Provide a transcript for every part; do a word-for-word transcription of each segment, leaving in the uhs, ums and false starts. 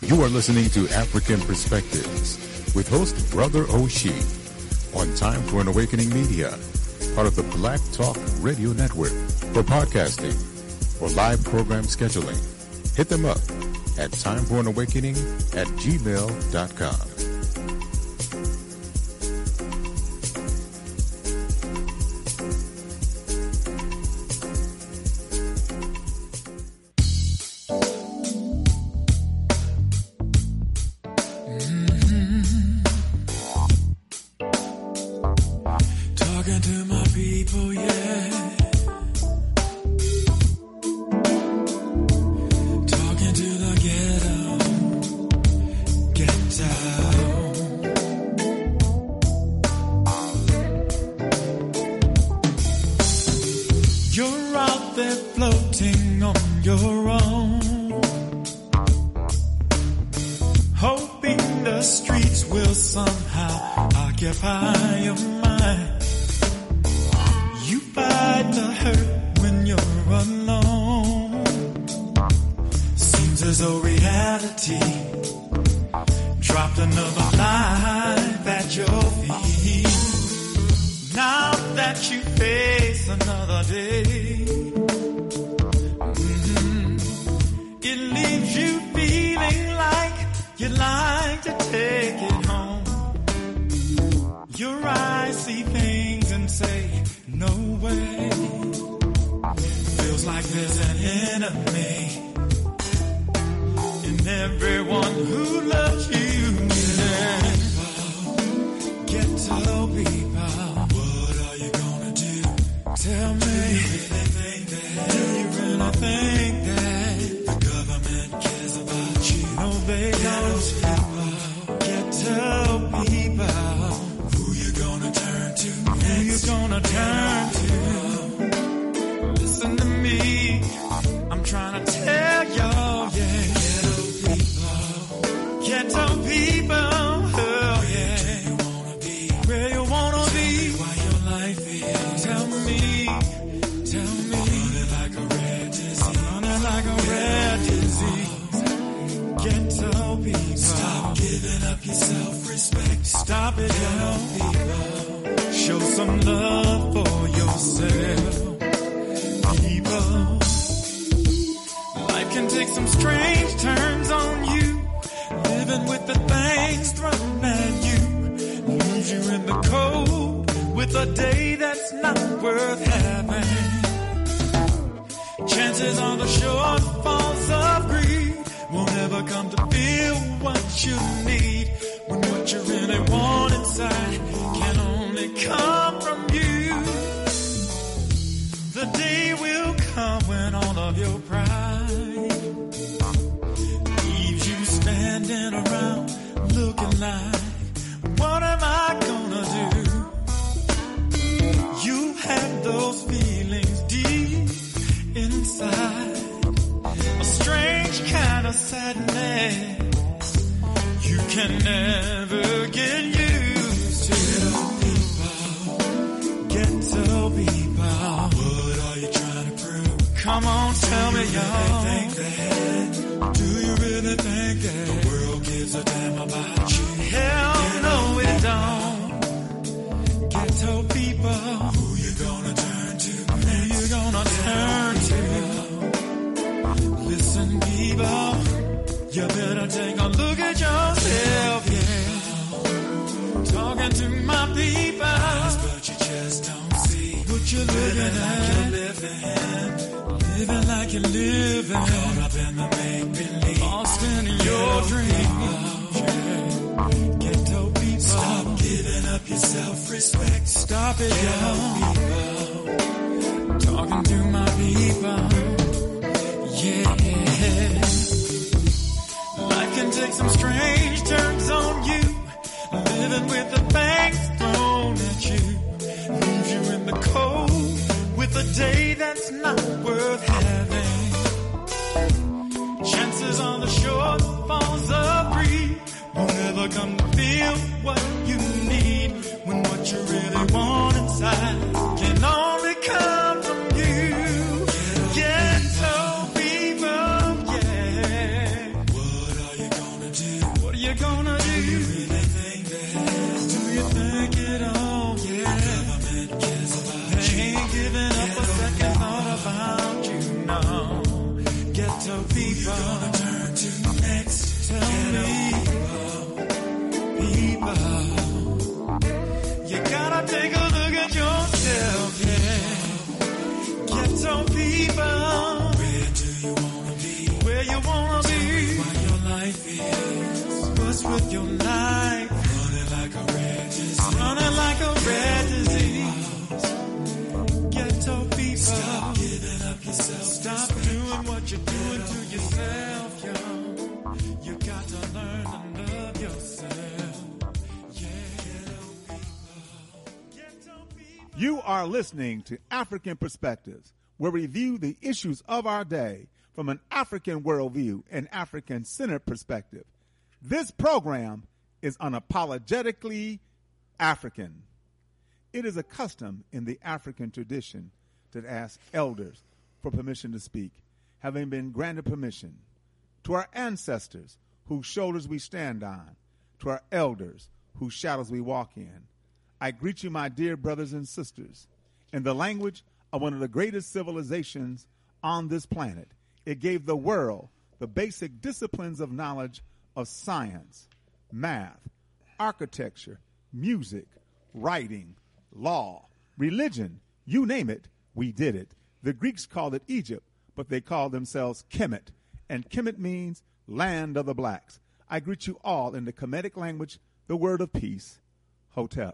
You are listening to African Perspectives with host Brother Oshie on Time for an Awakening Media, part of the Black Talk Radio Network. For podcasting or live program scheduling, hit them up at timeforanawakening at gmail dot com. What are you gonna gonna turn to next? Tell me, people, you gotta take a look at yourself, yeah. Ghetto people, where do you wanna be? Where you wanna be? What your life is? What's with your life? Running like a red disease. Running like a red disease. Ghetto people, stop giving up yourself. Stop doing what you're doing to yourself, yo. You got to learn to love yourself. Yeah, ghetto people. Ghetto people. You are listening to African Perspectives, where we view the issues of our day from an African worldview and African-centered perspective. This program is unapologetically African. It is a custom in the African tradition to ask elders for permission to speak, having been granted permission. To our ancestors, whose shoulders we stand on, to our elders, whose shadows we walk in, I greet you, my dear brothers and sisters, in the language of one of the greatest civilizations on this planet. It gave the world the basic disciplines of knowledge of science, math, architecture, music, writing, law, religion, you name it, we did it. The Greeks called it Egypt, but they called themselves Kemet, and Kemet means land of the blacks. I greet you all in the Kemetic language, the word of peace, Hotep.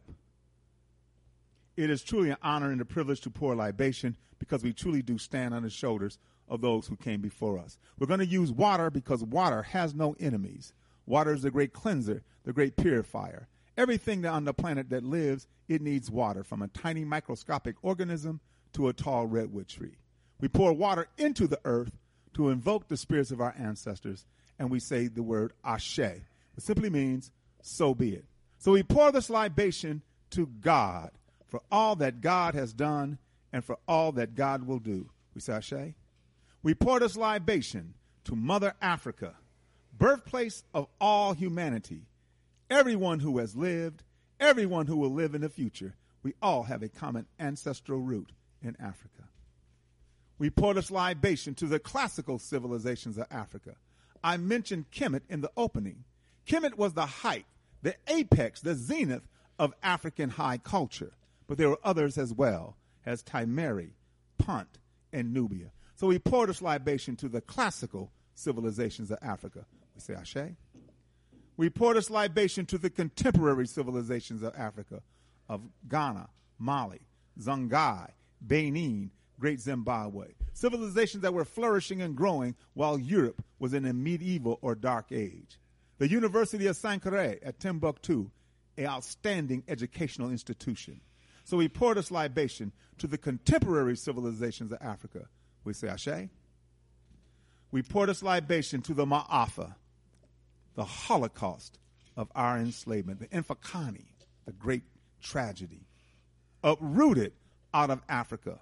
It is truly an honor and a privilege to pour libation because we truly do stand on the shoulders of those who came before us. We're going to use water because water has no enemies. Water is the great cleanser, the great purifier. Everything on the planet that lives, it needs water, from a tiny microscopic organism to a tall redwood tree. We pour water into the earth to invoke the spirits of our ancestors, and we say the word Ashe. It simply means, so be it. So we pour this libation to God for all that God has done and for all that God will do. We say Ashe. We pour this libation to Mother Africa, birthplace of all humanity. Everyone who has lived, everyone who will live in the future, we all have a common ancestral root in Africa. We pour this libation to the classical civilizations of Africa. I mentioned Kemet in the opening. Kemet was the height, the apex, the zenith of African high culture. But there were others as well, as Timeri, Punt, and Nubia. So we pour this libation to the classical civilizations of Africa. We say Ashe. We pour this libation to the contemporary civilizations of Africa, of Ghana, Mali, Songhai, Benin, Great Zimbabwe. Civilizations that were flourishing and growing while Europe was in a medieval or dark age. The University of Sankore at Timbuktu, an outstanding educational institution. So we pour this libation to the contemporary civilizations of Africa. We say Ashe. We pour this libation to the Ma'afa, the Holocaust of our enslavement, the Infakani, the great tragedy, uprooted out of Africa.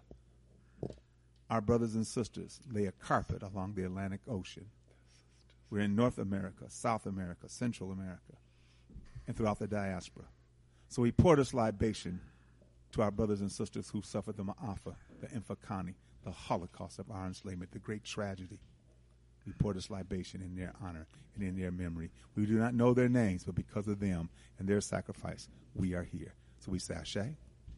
Our brothers and sisters lay a carpet along the Atlantic Ocean. We're in North America, South America, Central America, and throughout the diaspora. So we pour this libation to our brothers and sisters who suffered the Ma'afa, the Infakani, the Holocaust of our enslavement, the great tragedy. We pour this libation in their honor and in their memory. We do not know their names, but because of them and their sacrifice, we are here. So we say Ashe.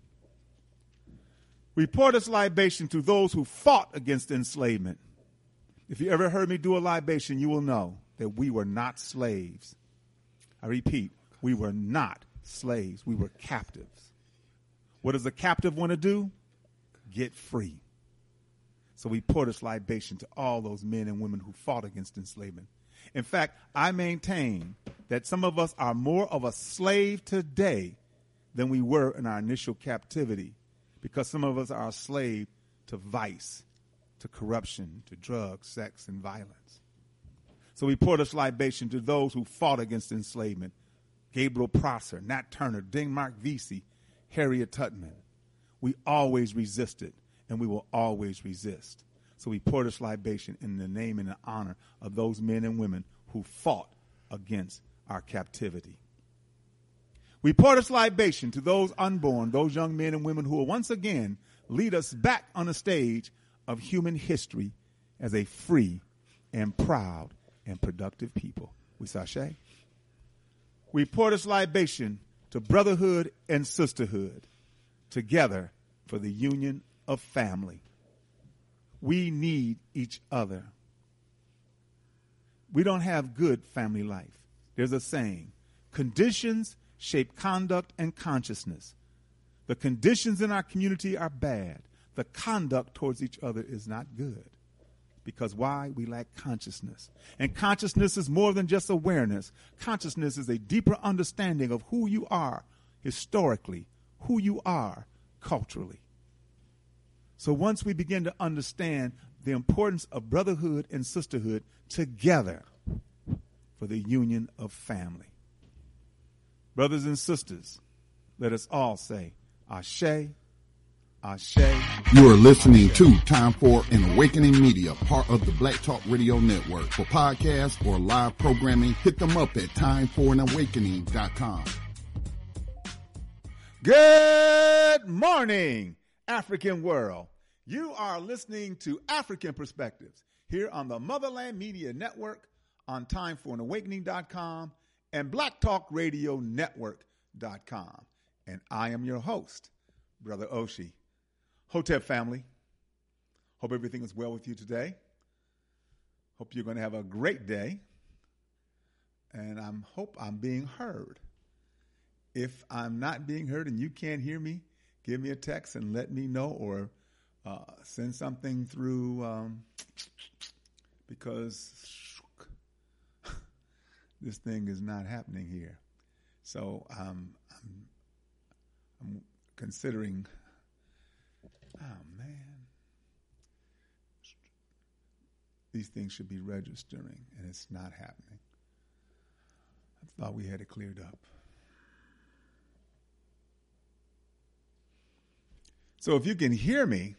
We pour this libation to those who fought against enslavement. If you ever heard me do a libation, you will know that we were not slaves. I repeat, we were not slaves. We were captives. What does a captive want to do? Get free. So we pour this libation to all those men and women who fought against enslavement. In fact, I maintain that some of us are more of a slave today than we were in our initial captivity, because some of us are a slave to vice, to corruption, to drugs, sex, and violence. So we pour this libation to those who fought against enslavement. Gabriel Prosser, Nat Turner, Dingmark Vesey, Harriet Tubman. We always resisted, and we will always resist. So we pour this libation in the name and the honor of those men and women who fought against our captivity. We pour this libation to those unborn, those young men and women who will once again lead us back on the stage of human history as a free, and proud and productive people. We sashay. We pour this libation to brotherhood and sisterhood together for the union of family. We need each other. We don't have good family life. There's a saying, conditions shape conduct and consciousness. The conditions in our community are bad. The conduct towards each other is not good. Because why? We lack consciousness. And consciousness is more than just awareness. Consciousness is a deeper understanding of who you are historically, who you are culturally. So once we begin to understand the importance of brotherhood and sisterhood together for the union of family. Brothers and sisters, let us all say, Ashe, Ashe. You are listening to Time for an Awakening Media, part of the Black Talk Radio Network. For podcasts or live programming, hit them up at time for an awakening dot com. Good morning, African world. You are listening to African Perspectives here on the Motherland Media Network, on time for an awakening dot com and black talk radio network dot com. And I am your host, Brother Oshie. Hotep family, hope everything is well with you today. Hope you're going to have a great day. And I hope I'm being heard. If I'm not being heard and you can't hear me, give me a text and let me know, or uh, send something through, um, because this thing is not happening here. So um, I'm, I'm considering, oh man, these things should be registering and it's not happening. I thought we had it cleared up. So if you can hear me,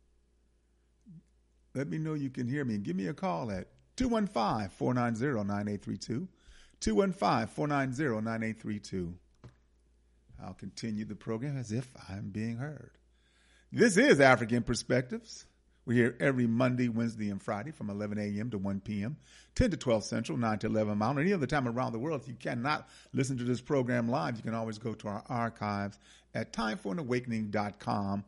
let me know you can hear me and give me a call at two one five, four nine zero, nine eight three two, two one five, four nine zero, nine eight three two. I'll continue the program as if I'm being heard. This is African Perspectives. We're here every Monday, Wednesday, and Friday from eleven a.m. to one p.m., ten to twelve Central, nine to eleven Mountain. Any other time around the world, if you cannot listen to this program live, you can always go to our archives at time for an awakening dot com.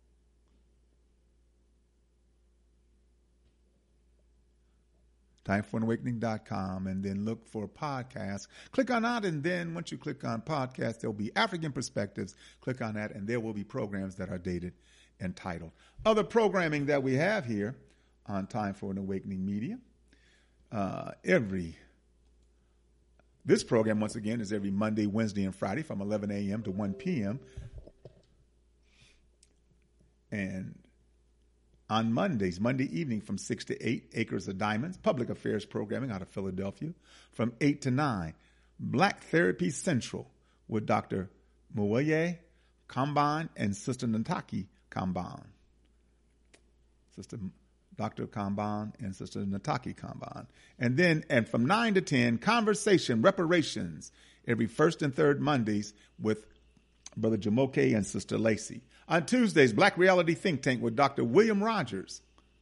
time for an awakening dot com, and then look for podcasts. Click on that, and then once you click on podcasts, there'll be African Perspectives. Click on that, and there will be programs that are dated and titled. Other programming that we have here on Time for an Awakening Media. Uh, every This program, once again, is every Monday, Wednesday, and Friday from eleven a.m. to one p.m. And on Mondays, Monday evening from six to eight, Acres of Diamonds, public affairs programming out of Philadelphia. From eight to nine, Black Therapy Central with Doctor Muwaye Kamban and Sister Nataki Kamban. Sister Doctor Kamban and Sister Nataki Kamban. And then, and from nine to ten, Conversation Reparations every first and third Mondays with Brother Jamoke and Sister Lacey. On Tuesdays, Black Reality Think Tank with Doctor William Rogers.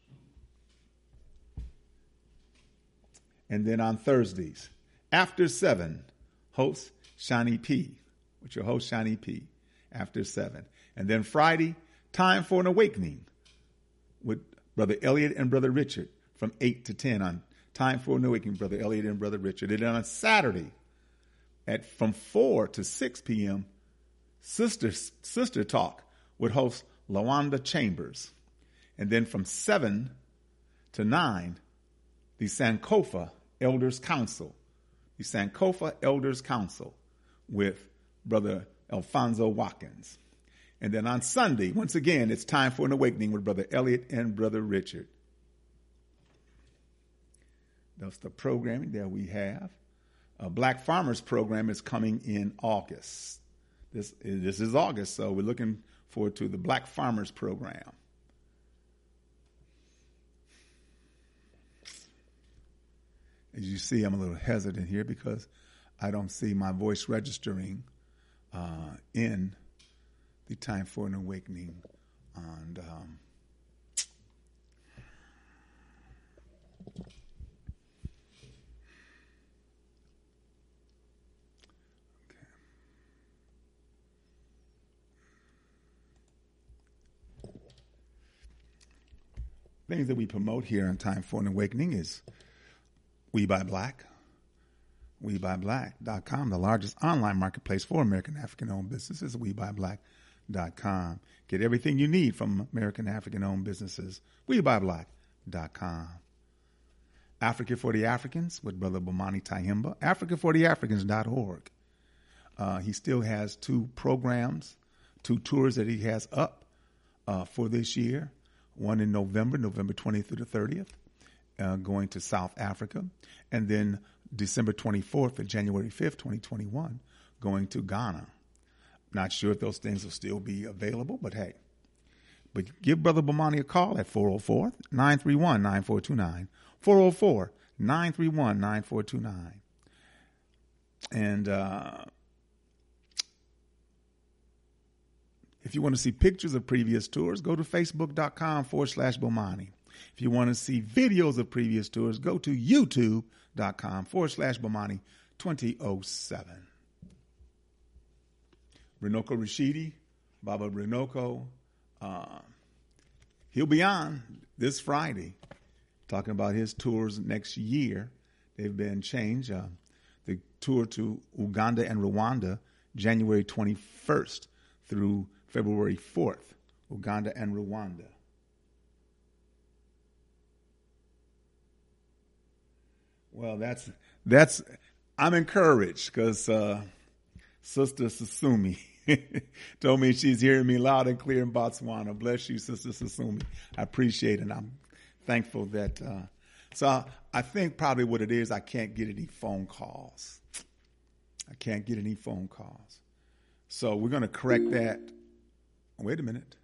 And then on Thursdays, After Seven, host Shani P. With your host Shani P. After Seven. And then Friday, Time for an Awakening with Brother Elliot and Brother Richard from eight to ten on Time for an Awakening, Brother Elliot and Brother Richard. And then on Saturday, at from four to six p.m., Sister, Sister Talk with host LaWanda Chambers. And then from seven to nine, the Sankofa Elders Council. The Sankofa Elders Council with Brother Alfonso Watkins. And then on Sunday, once again, it's Time for an Awakening with Brother Elliot and Brother Richard. That's the programming that we have. A Black Farmers program is coming in August. This, this is August, so we're looking forward to the Black Farmers program. As you see, I'm a little hesitant here because I don't see my voice registering uh, in the Time for an Awakening. And um, things that we promote here on Time for an Awakening is We Buy Black. we buy black dot com, the largest online marketplace for American African-owned businesses, we buy black dot com. Get everything you need from American African-owned businesses, we buy black dot com. Africa for the Africans with Brother Bomani Tyehimba, africa for the africans dot org. Uh, he still has two programs, two tours that he has up uh, for this year. One in November, November twentieth through the thirtieth, uh, going to South Africa. And then December twenty-fourth and January fifth, twenty twenty-one, going to Ghana. Not sure if those things will still be available, but hey. But give Brother Bomani a call at four oh four, nine three one, nine four two nine, four oh four, nine three one, nine four two nine. And uh, if you want to see pictures of previous tours, go to facebook.com forward slash Bomani. If you want to see videos of previous tours, go to youtube.com forward slash Bomani twenty oh seven. Renoko Rashidi, Baba Renoko, uh, he'll be on this Friday talking about his tours next year. They've been changed. Uh, the tour to Uganda and Rwanda, January twenty-first through February fourth, Uganda and Rwanda. Well, that's, that's, I'm encouraged because uh, Sister Susumi told me she's hearing me loud and clear in Botswana. Bless you, Sister Susumi. I appreciate it. I'm thankful that, uh, so I, I think probably what it is, I can't get any phone calls. I can't get any phone calls. So we're going to correct that. Wait a minute.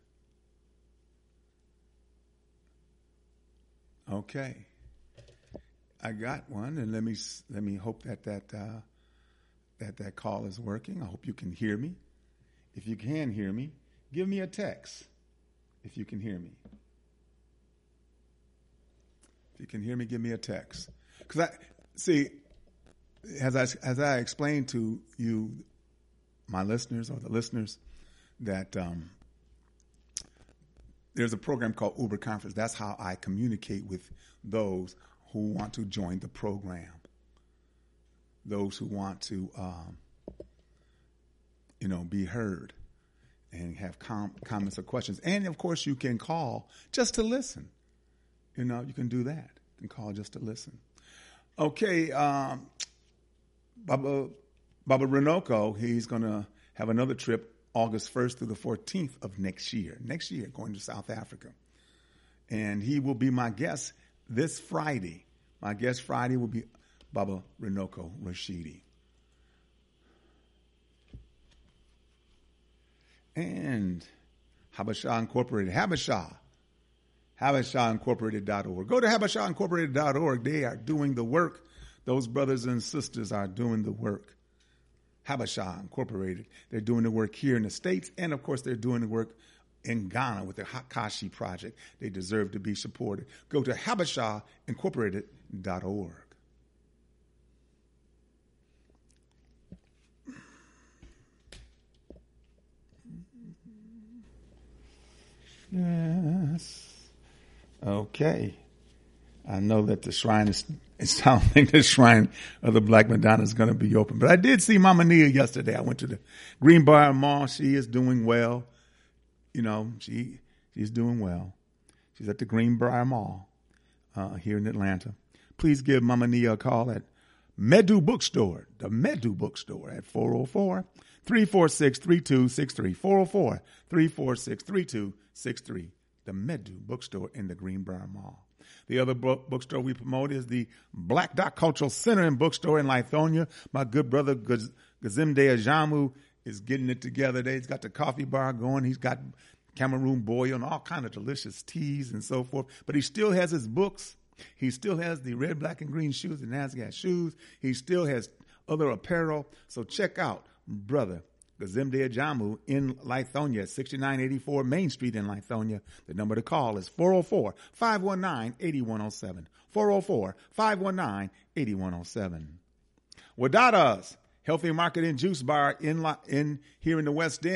Okay. I got one, and let me let me hope that that uh, that that call is working. I hope you can hear me. If you can hear me, give me a text. If you can hear me, if you can hear me, give me a text. Because I see, as I as I explained to you, my listeners or the listeners, that um, there's a program called Uber Conference. That's how I communicate with those who want to join the program, those who want to, um, you know, be heard and have com- comments or questions. And, of course, you can call just to listen. You know, you can do that. You can call just to listen. Okay, um, Baba, Baba Renoko, he's going to have another trip August first through the fourteenth of next year. Next year, going to South Africa. And he will be my guest this Friday. My guest Friday will be Baba Renoko Rashidi. And Habashah Incorporated. Habashah. Habashah Incorporated dot org. Go to Habashah Incorporated dot org. They are doing the work. Those brothers and sisters are doing the work. Habashah Incorporated. They're doing the work here in the States. And, of course, they're doing the work in Ghana with the Hakashi Project. They deserve to be supported. Go to Habashah Incorporated dot org. Yes. Okay. I know that the shrine is, it sounds like the shrine of the Black Madonna is going to be open. But I did see Mama Nia yesterday. I went to the Greenbrier Mall. She is doing well. You know, she she's doing well. She's at the Greenbrier Mall uh, here in Atlanta. Please give Mama Nia a call at Medu Bookstore, the Medu Bookstore at four oh four, three four six, three two six three, four oh four, three four six, three two six three, the Medu Bookstore in the Greenbrier Mall. The other book, bookstore we promote is the Black Dot Cultural Center and Bookstore in Lithonia. My good brother Gaz- Gazimde Ajamu is getting it together there. He's got the coffee bar going. He's got Cameroon boil and all kind of delicious teas and so forth. But he still has his books. He still has the red, black, and green shoes, the Nazgad shoes. He still has other apparel. So check out Brother Gazimde Ajamu in Lithonia, sixty-nine eighty-four Main Street in Lithonia. The number to call is four oh four, five one nine, eight one oh seven. four oh four, five one nine, eight one oh seven. Wadada's Healthy Market and Juice Bar in, in here in the West End,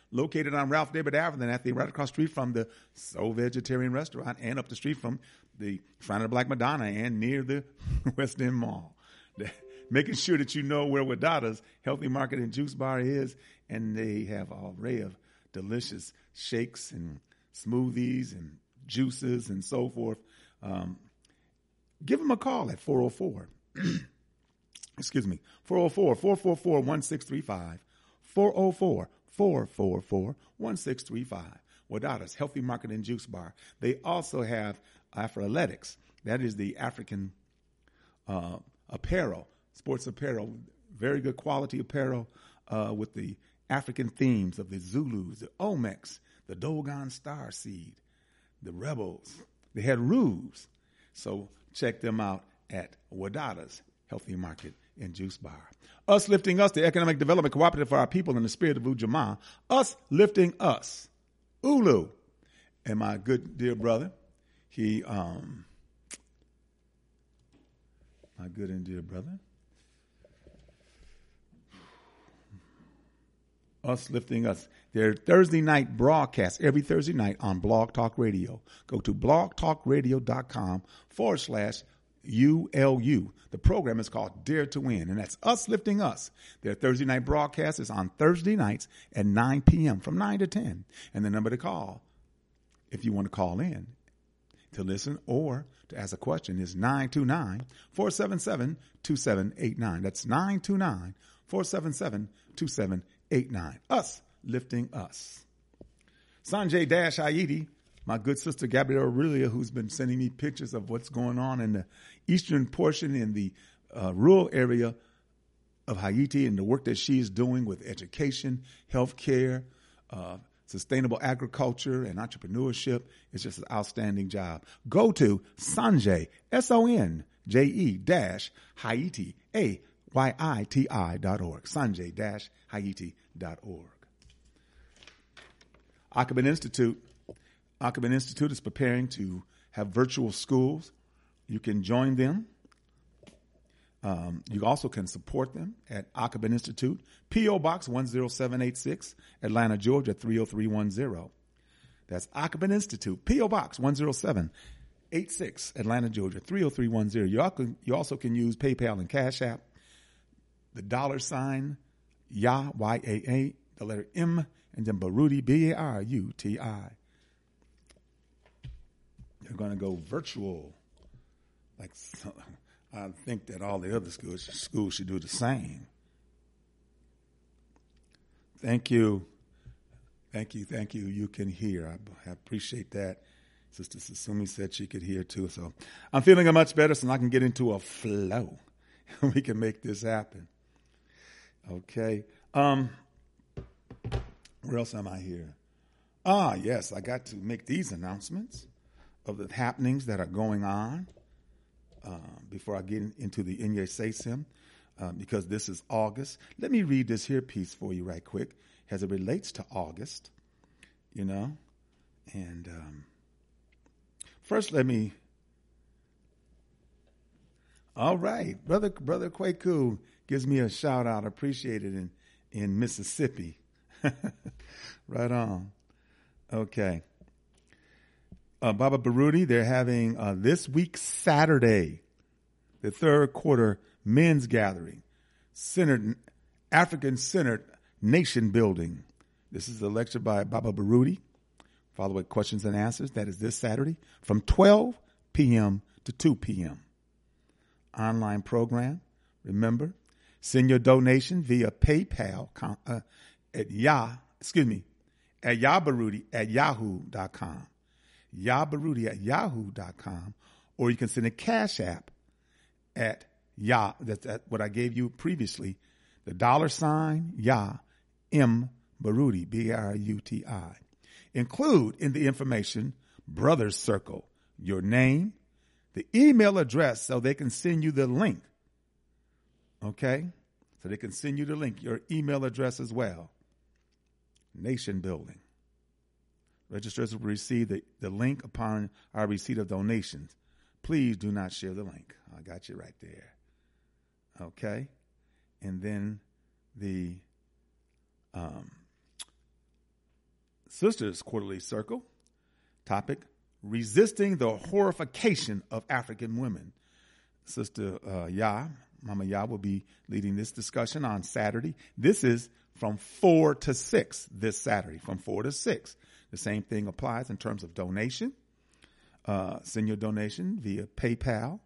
located on Ralph David Avenue, at the right across the street from the Soul Vegetarian Restaurant and up the street from the Shrine of the Black Madonna and near the West End Mall. Making sure that you know where Wadada's Healthy Market and Juice Bar is, and they have an array of delicious shakes and smoothies and juices and so forth. Um, give them a call at four oh four excuse me, four oh four, four four four, one six three five, four oh four, four four four, one six three five. Wadada's Healthy Market and Juice Bar. They also have Afroathletics. That is the African uh, apparel, sports apparel, very good quality apparel uh, with the African themes of the Zulus, the Olmecs, the Dogon Star Seed, the Rebels. They had roofs. So check them out at Wadada's Healthy Market and Juice Bar. Us Lifting Us, the Economic Development Cooperative for our people in the spirit of Ujamaa. Us Lifting Us. Ulu. And my good dear brother, he, um, my good and dear brother, Us Lifting Us. Their Thursday night broadcast every Thursday night on Blog Talk Radio. Go to blogtalkradio.com forward slash U L U. The program is called Dare to Win, and that's Us Lifting Us. Their Thursday night broadcast is on Thursday nights at nine p.m. from nine to ten. And the number to call, if you want to call in to listen or to ask a question, is nine two nine, four seven seven, two seven eight nine. That's nine two nine, four seven seven, two seven eight nine. Us Lifting Us. Sanjay Dash Haiti, my good sister Gabrielle Aurelia, who's been sending me pictures of what's going on in the eastern portion in the uh, rural area of Haiti and the work that she's doing with education, health care, uh, sustainable agriculture, and entrepreneurship. It's just an outstanding job. Go to Sanjay, S O N J E dash Haiti, A Y I T I dot org. Sanjay dash Haiti dot org. Achaban Institute. Achaban Institute is preparing to have virtual schools. You can join them. Um, you also can support them at Achaban Institute, P O. Box one oh seven eight six, Atlanta, Georgia three oh three one oh. That's Achaban Institute, P O. Box one oh seven eight six, Atlanta, Georgia three oh three one oh. You, can, you also can use PayPal and Cash App, the dollar sign, Yah, Y A A, the letter M, and then Baruti, B A R U T I. You're going to go virtual. Like, I think that all the other schools, schools should do the same. Thank you. Thank you. Thank you. You can hear. I, I appreciate that. Sister Sasumi said she could hear too. So I'm feeling much better, so I can get into a flow. We can make this happen. Okay. Um, where else am I here? Ah, yes, I got to make these announcements of the happenings that are going on uh, before I get into the Inye Sesim, uh, because this is August. Let me read this here piece for you right quick as it relates to August, you know. And um, first, let me. All right, brother, brother Kwaku gives me a shout out. Appreciate it in in Mississippi. Right on. Okay. Uh, Baba Baruti, they're having uh, this week Saturday, the third quarter men's gathering, centered African centered nation building. This is a lecture by Baba Baruti, followed with questions and answers. That is this Saturday from twelve p.m. to two p.m. Online program. Remember, send your donation via PayPal uh, at Yah, excuse me, at Yahbaruti at yahoo dot com. Yahbaruti at yahoo dot com, or you can send a Cash App at Yah. That's at what I gave you previously. The dollar sign Yah M Baruti, B A R U T I. Include in the information Brothers Circle, your name, the email address so they can send you the link. Okay? So they can send you the link, your email address as well. Nation building. Registrars will receive the, the link upon our receipt of donations. Please do not share the link. I got you right there. Okay? And then the um, Sisters Quarterly Circle. Topic, resisting the horrification of African women. Sister uh, Yah, Mama Yah, will be leading this discussion on Saturday. This is from four to six this Saturday, from four to six. The same thing applies in terms of donation. Uh, send your donation via PayPal,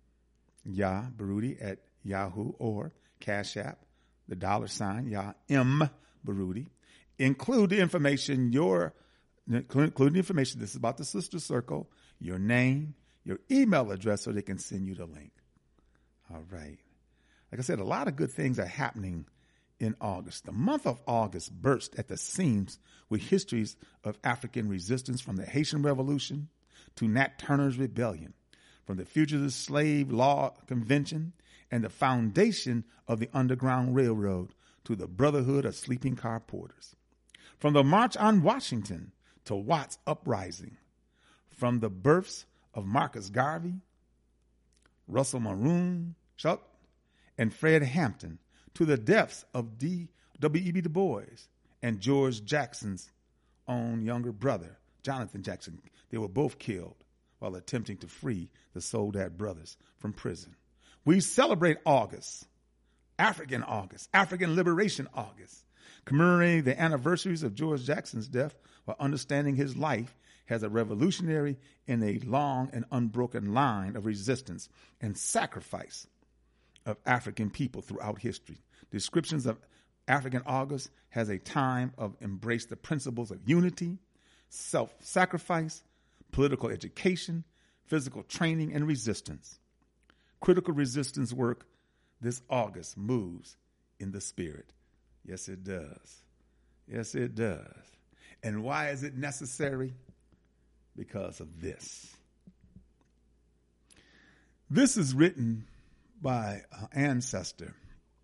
Yah Baruti at Yahoo, or Cash App, the dollar sign, Yah M Baruti. Include the information, your, include the information, this is about the Sister Circle, your name, your email address so they can send you the link. All right. Like I said, a lot of good things are happening in August. The month of August burst at the seams with histories of African resistance, from the Haitian Revolution to Nat Turner's Rebellion, from the Fugitive Slave Law Convention and the foundation of the Underground Railroad to the Brotherhood of Sleeping Car Porters, from the March on Washington to Watts Uprising, from the births of Marcus Garvey, Russell Maroon, Chuck, and Fred Hampton, to the deaths of D. W E B Du Bois and George Jackson's own younger brother, Jonathan Jackson. They were both killed while attempting to free the Soledad brothers from prison. We celebrate August, African August, African Liberation August, commemorating the anniversaries of George Jackson's death while understanding his life as a revolutionary in a long and unbroken line of resistance and sacrifice of African people throughout history. Descriptions of African August has a time of embrace the principles of unity, self-sacrifice, political education, physical training, and resistance. Critical resistance work this August moves in the spirit. Yes, it does. Yes, it does. And why is it necessary? Because of this. This is written by an ancestor,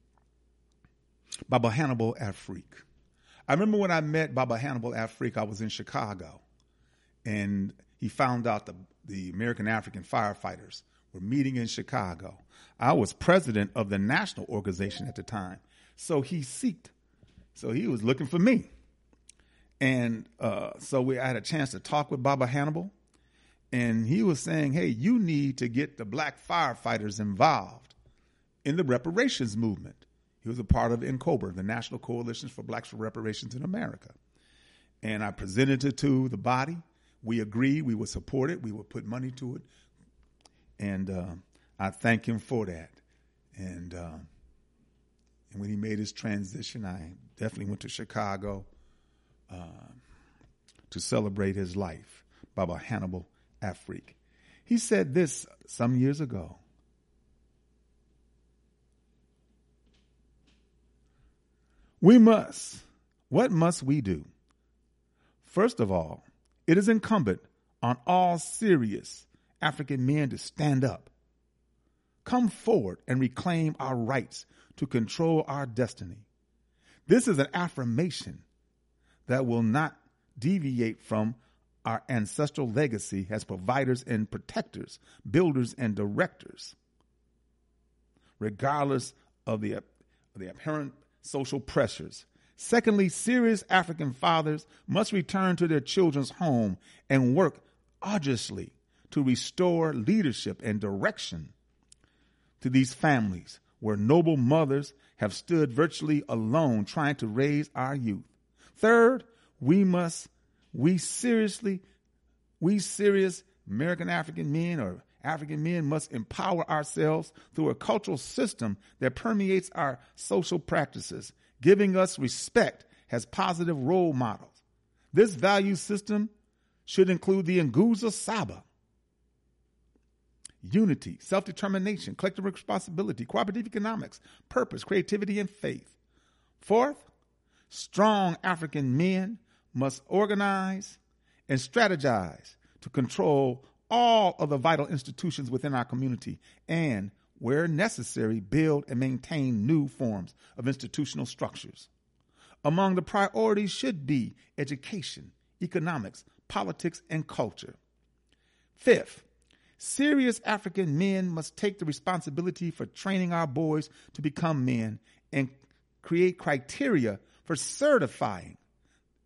Baba Hannibal Afrique. I remember when I met Baba Hannibal Afrique, I was in Chicago, and he found out the, the American African firefighters were meeting in Chicago. I was president of the national organization at the time, so he seeked. So he was looking for me. And uh, so we I had a chance to talk with Baba Hannibal, and he was saying, hey, you need to get the black firefighters involved in the reparations movement. He was a part of N C O B R, the National Coalition for Blacks for Reparations in America. And I presented it to the body. We agreed we would support it. We would put money to it. And uh, I thank him for that. And, uh, and when he made his transition, I definitely went to Chicago uh, to celebrate his life, Baba Hannibal Afrique. He said this some years ago. We must, what must we do? First of all, it is incumbent on all serious African men to stand up, come forward and reclaim our rights to control our destiny. This is an affirmation that will not deviate from our ancestral legacy as providers and protectors, builders and directors, regardless of the, of the apparent social pressures. Secondly, serious African fathers must return to their children's home and work arduously to restore leadership and direction to these families where noble mothers have stood virtually alone trying to raise our youth. Third, we must, we seriously, we serious American African men or African men must empower ourselves through a cultural system that permeates our social practices, giving us respect as positive role models. This value system should include the Nguzo Saba: unity, self-determination, collective responsibility, cooperative economics, purpose, creativity, and faith. Fourth, strong African men must organize and strategize to control all of the vital institutions within our community and, where necessary, build and maintain new forms of institutional structures. Among the priorities should be education, economics, politics, and culture. Fifth, serious African men must take the responsibility for training our boys to become men and create criteria for certifying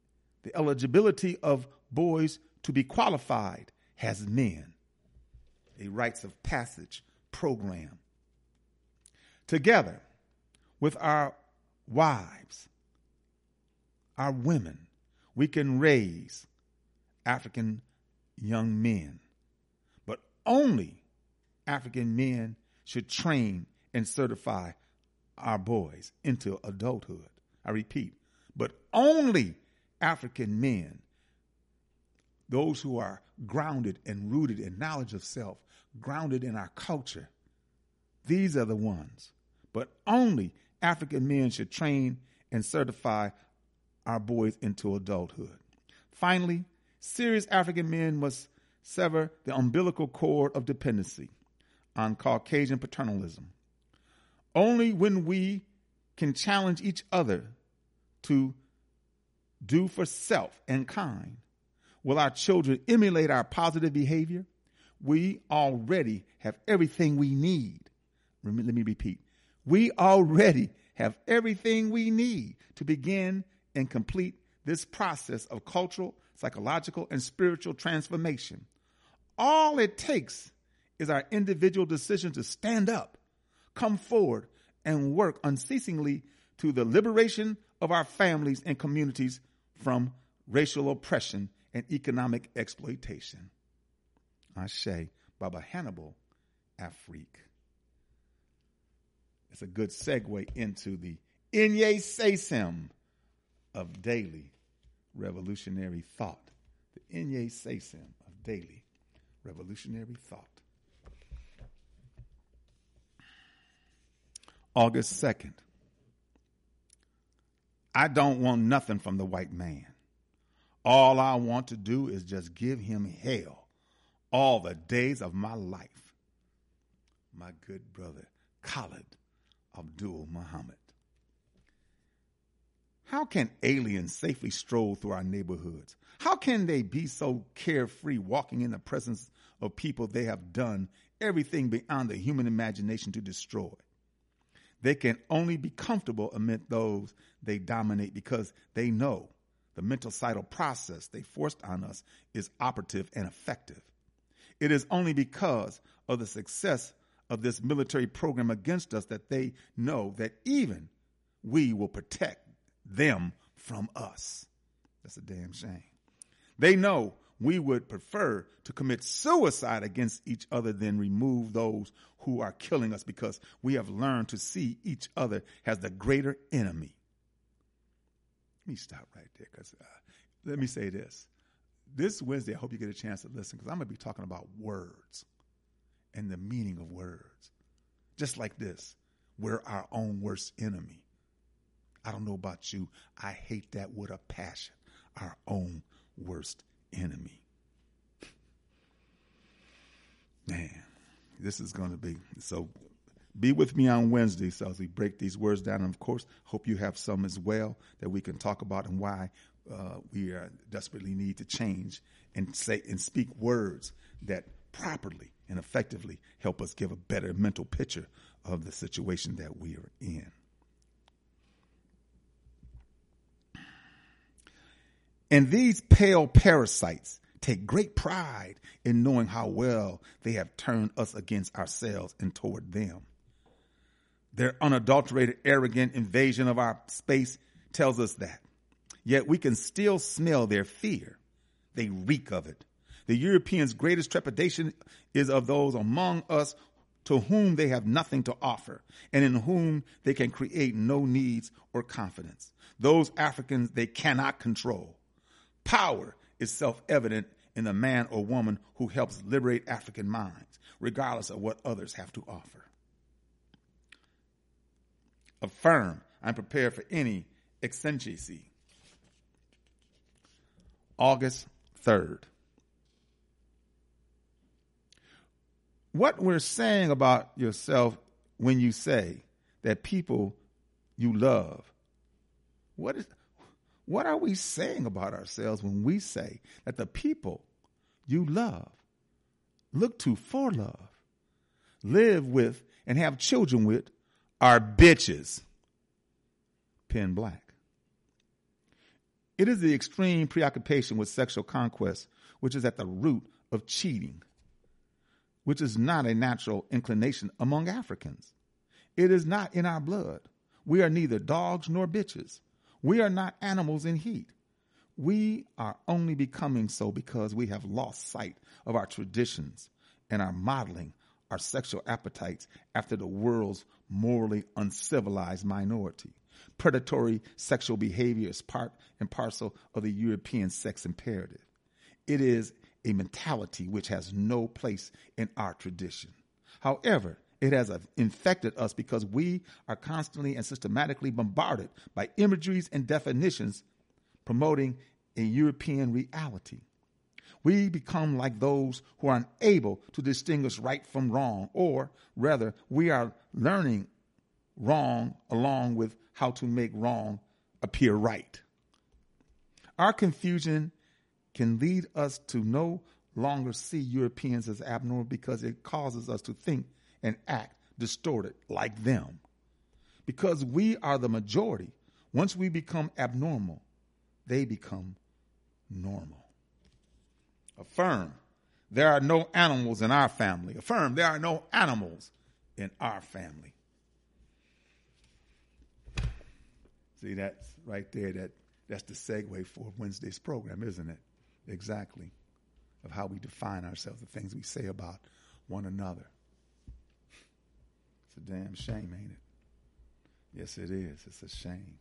the eligibility of boys to be qualified as men, a rites of passage program. Together with our wives, our women, we can raise African young men, but only African men should train and certify our boys into adulthood. I repeat, but only African men, those who are grounded and rooted in knowledge of self, grounded in our culture, these are the ones. But only African men should train and certify our boys into adulthood. Finally, serious African men must sever the umbilical cord of dependency on Caucasian paternalism. Only when we can challenge each other to do for self and kind will our children emulate our positive behavior. We already have everything we need. Let me repeat. We already have everything we need to begin and complete this process of cultural, psychological, and spiritual transformation. All it takes is our individual decision to stand up, come forward, and work unceasingly to the liberation of our families and communities from racial oppression and economic exploitation. Ashe, Baba Hannibal Afrique. It's a good segue into the Inye Sesem of daily revolutionary thought. The Inye Sesem of daily revolutionary thought. August second. I don't want nothing from the white man. All I want to do is just give him hell all the days of my life. My good brother, Khalid Abdul Muhammad. How can aliens safely stroll through our neighborhoods? How can they be so carefree walking in the presence of people they have done everything beyond the human imagination to destroy? They can only be comfortable amid those they dominate because they know the mental-cidal process they forced on us is operative and effective. It is only because of the success of this military program against us that they know that even we will protect them from us. That's a damn shame. They know we would prefer to commit suicide against each other than remove those who are killing us because we have learned to see each other as the greater enemy. Let me stop right there because uh, let me say this. This Wednesday, I hope you get a chance to listen because I'm going to be talking about words and the meaning of words. Just like this, we're our own worst enemy. I don't know about you. I hate that with a passion. Our own worst enemy. Man, this is going to be, so be with me on Wednesday so as we break these words down. And of course, hope you have some as well that we can talk about and why uh, we uh, desperately need to change and say and speak words that properly and effectively help us give a better mental picture of the situation that we are in. And these pale parasites take great pride in knowing how well they have turned us against ourselves and toward them. Their unadulterated, arrogant invasion of our space tells us that. Yet we can still smell their fear. They reek of it. The Europeans' greatest trepidation is of those among us to whom they have nothing to offer and in whom they can create no needs or confidence. Those Africans they cannot control. Power is self-evident in the man or woman who helps liberate African minds, regardless of what others have to offer. Affirm, I'm prepared for any exigency. August third. What we're saying about yourself when you say that people you love, what is, what are we saying about ourselves when we say that the people you love, look to for love, live with, and have children with are bitches? Pen Black. It is the extreme preoccupation with sexual conquest, which is at the root of cheating, which is not a natural inclination among Africans. It is not in our blood. We are neither dogs nor bitches. We are not animals in heat. We are only becoming so because we have lost sight of our traditions and are modeling our sexual appetites after the world's morally uncivilized minority. Predatory sexual behavior is part and parcel of the European sex imperative. It is a mentality which has no place in our tradition. However, it has infected us because we are constantly and systematically bombarded by imageries and definitions promoting a European reality. We become like those who are unable to distinguish right from wrong, or rather, we are learning wrong along with how to make wrong appear right. Our confusion can lead us to no longer see Europeans as abnormal because it causes us to think and act distorted like them. Because we are the majority, once we become abnormal, they become normal. Affirm, there are no animals in our family. Affirm, there are no animals in our family. See, that's right there. That that's the segue for Wednesday's program, isn't it? Exactly. Of how we define ourselves, the things we say about one another. It's a damn shame, ain't it? Yes, it is. It's a shame.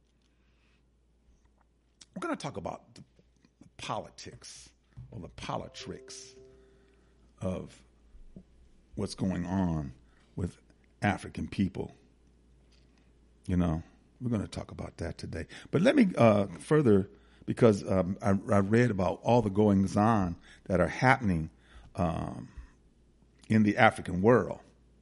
We're going to talk about the politics or the politricks of what's going on with African people. You know, we're going to talk about that today. But let me uh, further, because um, I, I read about all the goings on that are happening um, in the African world.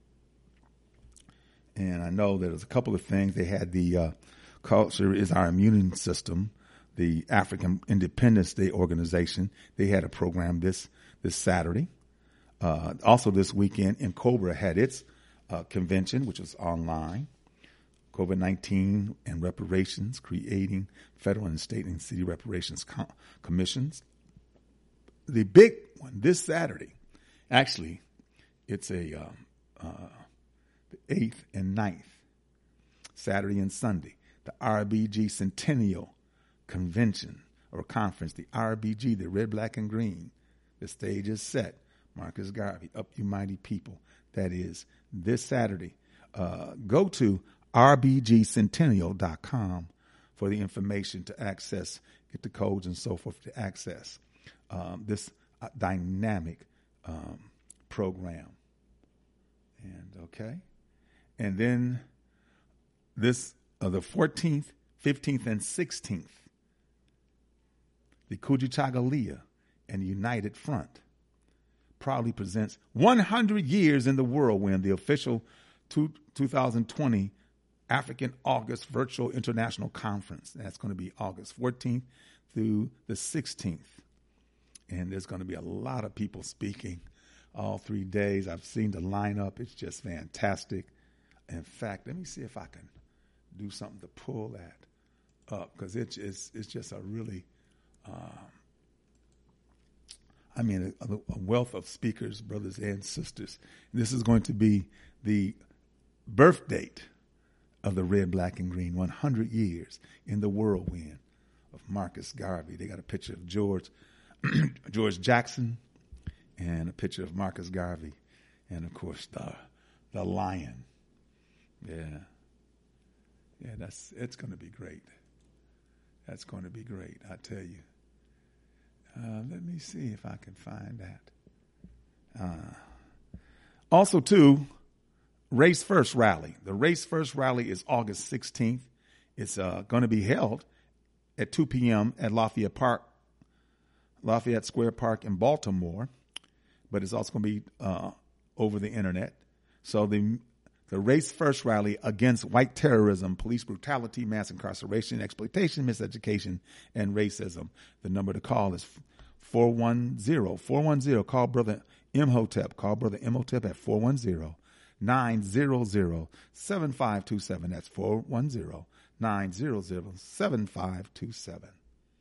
And I know there's a couple of things. They had the uh, Culture is Our Immune System, the African Independence Day organization. They had a program this this Saturday. Uh, also this weekend, in Cobra had its uh, convention, which was online. COVID nineteen and reparations, creating federal and state and city reparations com- commissions. The big one this Saturday, actually, it's a um, uh, the eighth and ninth, Saturday and Sunday, the R B G Centennial Convention or Conference, the R B G, the red, black, and green. The stage is set. Marcus Garvey, Up You Mighty People. That is this Saturday. Uh, go to r b g centennial dot com for the information to access, get the codes and so forth to access um, this uh, dynamic um, program. And okay. And then this, uh, the fourteenth, fifteenth, and sixteenth, the Kujichagulia and United Front proudly presents one hundred Years in the Whirlwind, the official two, twenty twenty African August Virtual International Conference. That's going to be August fourteenth through the sixteenth. And there's going to be a lot of people speaking all three days. I've seen the lineup. It's just fantastic. In fact, let me see if I can do something to pull that up, because it's, it's, it's just a really, um, I mean, a, a wealth of speakers, brothers and sisters. This is going to be the birth date of the red, black, and green, one hundred years in the whirlwind of Marcus Garvey. They got a picture of George George Jackson and a picture of Marcus Garvey, and of course the the lion. Yeah, yeah, that's it's going to be great. That's going to be great, I tell you. Uh, let me see if I can find that. Uh, also, too, Race First Rally. The Race First Rally is August sixteenth. It's uh, going to be held at two p.m. at Lafayette Park, Lafayette Square Park in Baltimore, but it's also going to be uh, over the internet. So the the Race First Rally against white terrorism, police brutality, mass incarceration, exploitation, miseducation, and racism. The number to call is four one zero, four one zero. Call Brother Imhotep. Call Brother Imhotep at four one zero, nine zero zero, seven five two seven. That's four one zero, nine zero zero, seven five two seven.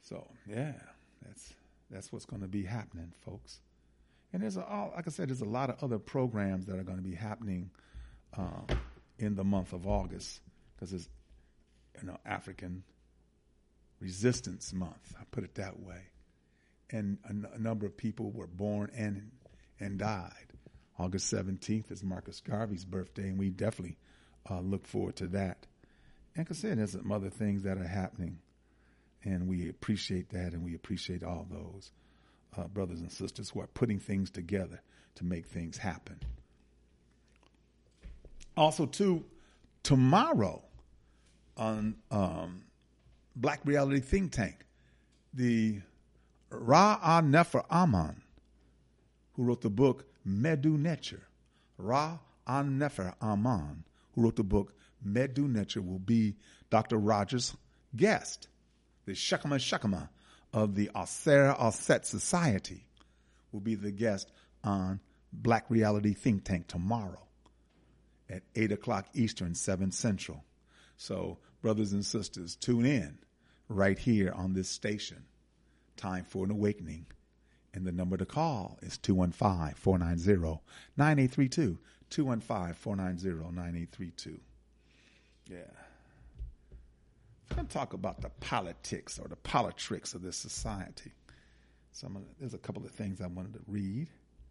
So yeah, that's that's what's going to be happening, folks. And there's a, all, like I said, there's a lot of other programs that are going to be happening uh, in the month of August because it's, you know, African Resistance Month. I put it that way. And a, n- a number of people were born and and died. August seventeenth is Marcus Garvey's birthday, and we definitely uh, look forward to that. And like I said, there's some other things that are happening, and we appreciate that, and we appreciate all those uh, brothers and sisters who are putting things together to make things happen. Also, too, tomorrow on um, Black Reality Think Tank, the Ra Nefer Aman, who wrote the book Medu Necher, Ra Nefer Aman, who wrote the book Medu Necher, will be Doctor Rogers' guest. The Shakama Shakama of the Asera Aset Society will be the guest on Black Reality Think Tank tomorrow at eight o'clock Eastern, seven Central. So, brothers and sisters, tune in right here on this station. Time for an Awakening. And the number to call is two one five, four nine zero, nine eight three two, two one five, four nine zero, nine eight three two. Yeah. I'm going to talk about the politics or the politricks of this society. So I'm gonna, there's a couple of things I wanted to read.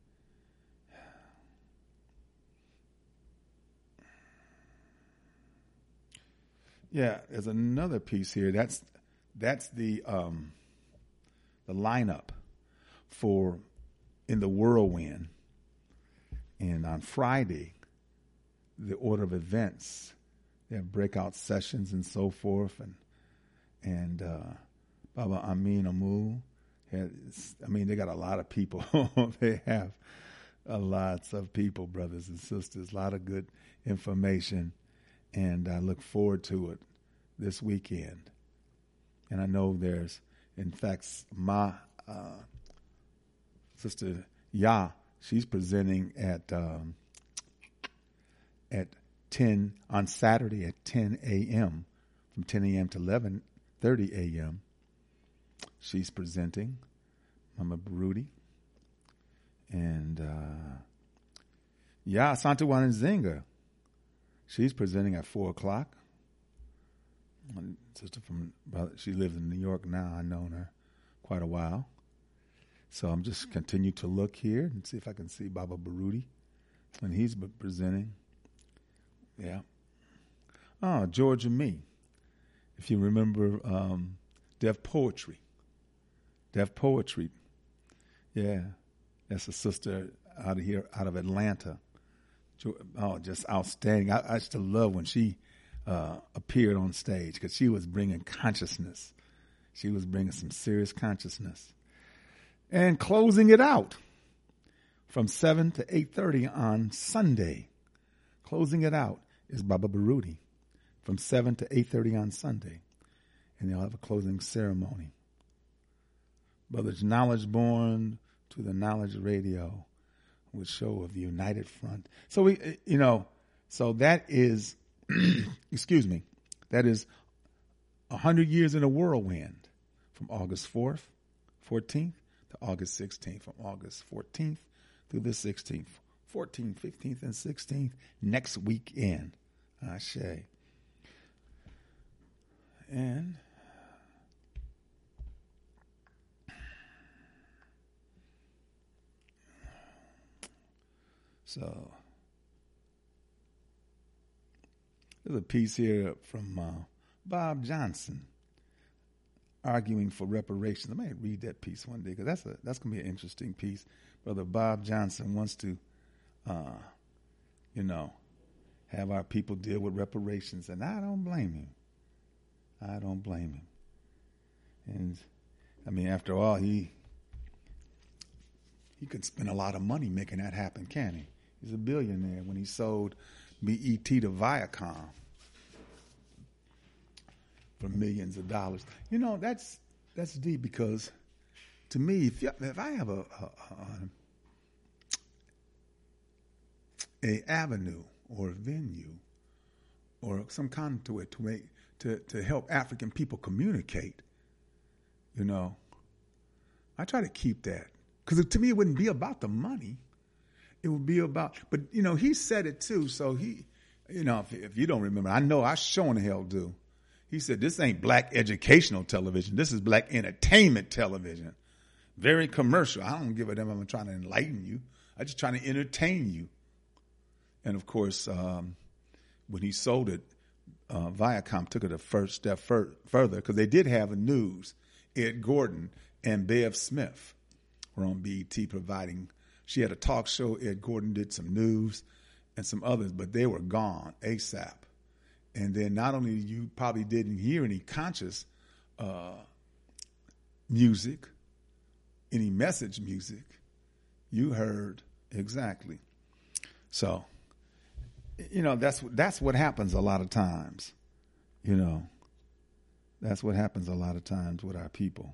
Yeah, there's another piece here. That's that's the um, the lineup for In the Whirlwind. And on Friday, the order of events, they have breakout sessions and so forth. And and uh, Baba Amin Amu, has, I mean, they got a lot of people. They have a lots of people, brothers and sisters, a lot of good information. And I look forward to it this weekend. And I know there's, in fact, my uh, sister Ya, she's presenting at um, at ten on Saturday at ten a.m. from ten a.m. to eleven thirty a.m. She's presenting, Mama Baruti. And uh, Ya Santawana Zinga, she's presenting at four o'clock. My sister from, she lives in New York now. I've known her quite a while. So I'm just continue to look here and see if I can see Baba Baruti. And he's presenting. Yeah. Oh, George and me. If you remember um, Deaf Poetry. Deaf Poetry. Yeah. That's a sister out of here, out of Atlanta. Oh, just outstanding. I, I still love when she uh, appeared on stage because she was bringing consciousness. She was bringing some serious consciousness. And closing it out from seven to eight thirty on Sunday. Closing it out is Baba Baruti from seven to eight thirty on Sunday. And they'll have a closing ceremony. Brothers Knowledge Born to the Knowledge Radio with show of the United Front. So we, you know, so that is, excuse me, that is a hundred years in a whirlwind from August fourth, fourteenth to August sixteenth, from August fourteenth through the sixteenth, fourteenth, fifteenth, and sixteenth next weekend. Ashe. And so there's a piece here from uh, Bob Johnson arguing for reparations. I might read that piece one day because that's a that's gonna be an interesting piece. Brother Bob Johnson wants to, uh, you know, have our people deal with reparations, and I don't blame him. I don't blame him. And I mean, after all, he he could spend a lot of money making that happen, can he? He's a billionaire when he sold B E T to Viacom for millions of dollars. You know, that's that's deep because to me, if, you, if I have a, a, a, a avenue or a venue or some conduit to make to, to help African people communicate, You know, I try to keep that because to me it wouldn't be about the money. It would be about, but you know, he said it too. So he, you know, if, if you don't remember, I know I sure in the hell do. He said, this ain't black educational television. This is black entertainment television. Very commercial. I don't give a damn if I'm trying to enlighten you. I'm just trying to entertain you. And of course, um, when he sold it, uh, Viacom took it a first step fur- further because they did have a news. Ed Gordon and Bev Smith were on B E T providing. She had a talk show. Ed Gordon did some news and some others, but they were gone ASAP. And then not only you probably didn't hear any conscious uh, music, any message music, you heard exactly. So, you know, that's that's what happens a lot of times. You know, that's what happens a lot of times with our people.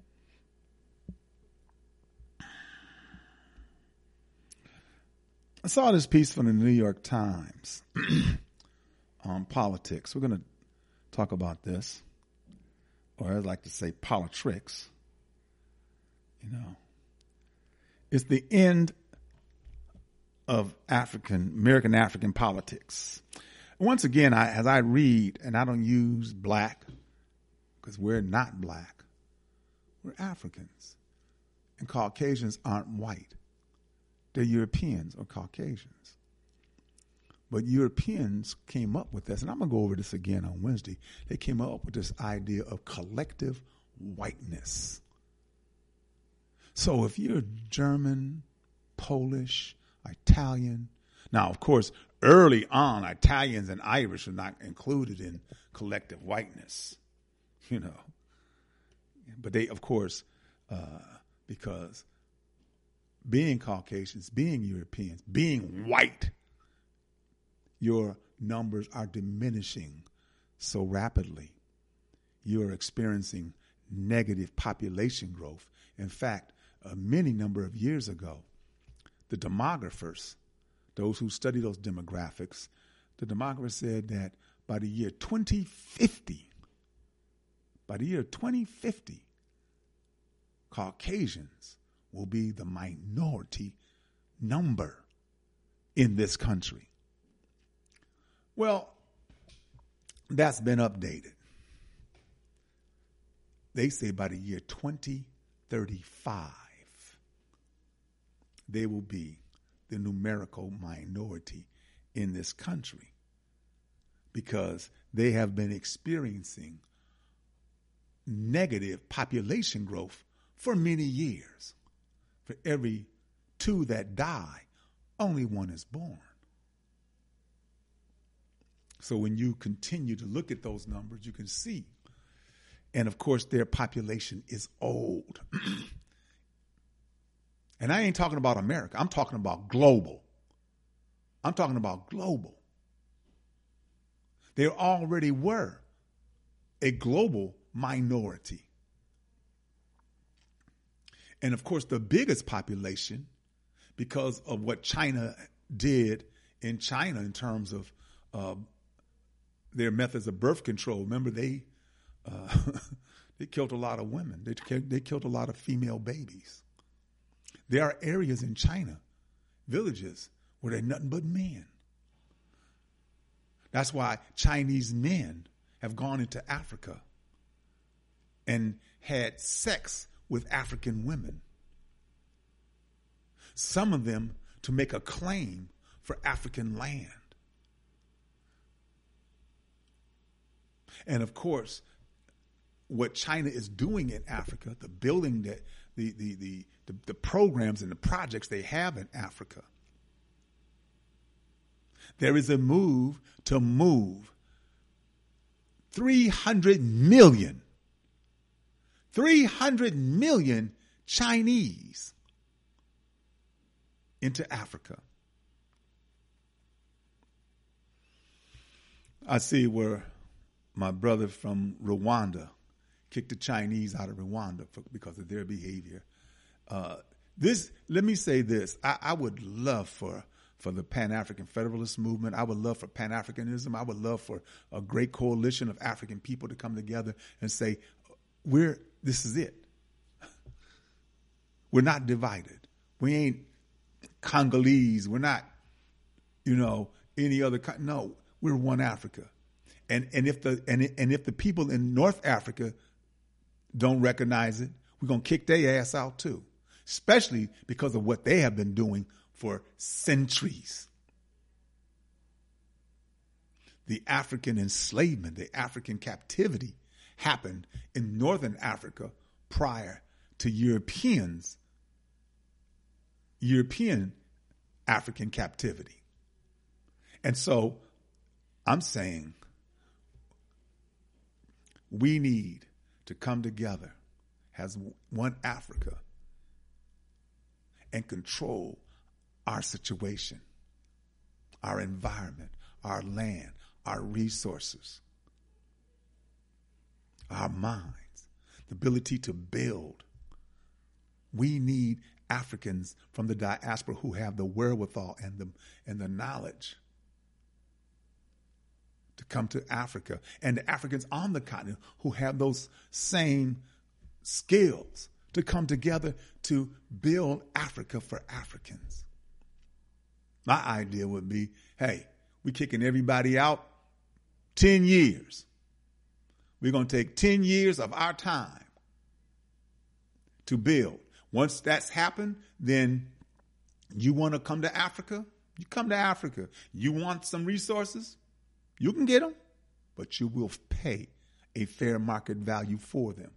I saw this piece from the New York Times on politics. We're going to talk about this, or I'd like to say politricks. You know, it's the end of African, American African politics. Once again, I, as I read, and I don't use black because we're not black, we're Africans, and Caucasians aren't white. They're Europeans or Caucasians. But Europeans came up with this, and I'm going to go over this again on Wednesday. They came up with this idea of collective whiteness. So if you're German, Polish, Italian, now, of course, early on, Italians and Irish are not included in collective whiteness, you know. But they, of course, uh, because being Caucasians, being Europeans, being white, your numbers are diminishing so rapidly. You're experiencing negative population growth. In fact, a many number of years ago, the demographers, those who study those demographics, the demographers said that by the year twenty fifty, by the year twenty fifty, Caucasians will be the minority number in this country. Well, that's been updated. They say by the year twenty thirty-five, they will be the numerical minority in this country because they have been experiencing negative population growth for many years. For every two that die, only one is born. So when you continue to look at those numbers, you can see. And of course, their population is old. And I ain't talking about America. I'm talking about global. I'm talking about global. There already were a global minority. And of course, the biggest population, because of what China did in China in terms of uh, their methods of birth control. Remember, they uh, they killed a lot of women. They they killed a lot of female babies. There are areas in China, villages, where there are nothing but men. That's why Chinese men have gone into Africa and had sex with African women. Some of them to make a claim for African land. And of course, what China is doing in Africa, the building that the the the the, the programs and the projects they have in Africa, there is a move to move three hundred million, three hundred million Chinese into Africa. I see where my brother from Rwanda kicked the Chinese out of Rwanda for, because of their behavior. Uh, this, let me say this. I, I would love for, for the Pan-African Federalist movement. I would love for Pan-Africanism. I would love for a great coalition of African people to come together and say, we're This is it. We're not divided. We ain't Congolese. We're not, you know, any other. No, we're one Africa. And and if the and and if the people in North Africa don't recognize it, we're gonna kick their ass out too. Especially because of what they have been doing for centuries. The African enslavement, the African captivity happened in Northern Africa prior to Europeans, European African captivity. And so I'm saying we need to come together as one Africa and control our situation, our environment, our land, our resources, our minds, the ability to build. We need Africans from the diaspora who have the wherewithal and the and the knowledge to come to Africa, and the Africans on the continent who have those same skills to come together to build Africa for Africans. My idea would be, hey, we're kicking everybody out ten years. We're going to take ten years of our time to build. Once that's happened, then you want to come to Africa? You come to Africa. You want some resources? You can get them, but you will pay a fair market value for them.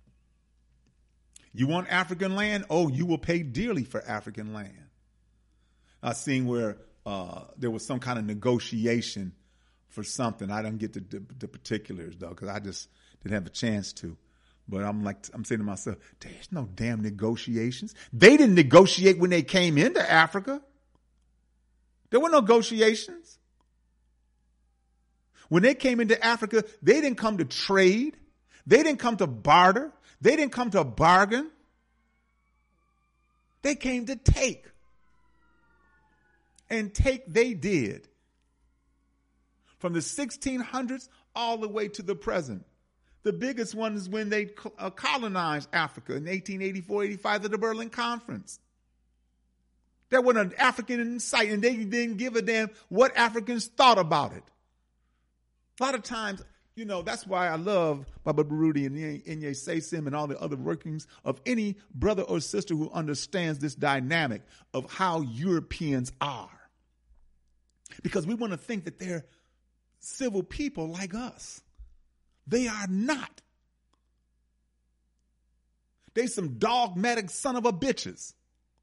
You want African land? Oh, you will pay dearly for African land. I've seen where uh, there was some kind of negotiation for something. I don't get the, the, the particulars, though, because I just didn't have a chance to. But I'm like, I'm saying to myself, there's no damn negotiations. They didn't negotiate when they came into Africa. There were no negotiations. When they came into Africa, they didn't come to trade. They didn't come to barter. They didn't come to bargain. They came to take. And take they did. From the sixteen hundreds all the way to the present. The biggest one is when they colonized Africa in eighteen eighty-four eighty-five at the Berlin Conference. There wasn't an African in sight, and they didn't give a damn what Africans thought about it. A lot of times, you know, that's why I love Baba Baruti and Inye Sesim and all the other workings of any brother or sister who understands this dynamic of how Europeans are. Because we want to think that they're civil people like us. They are not. They some dogmatic son of a bitches.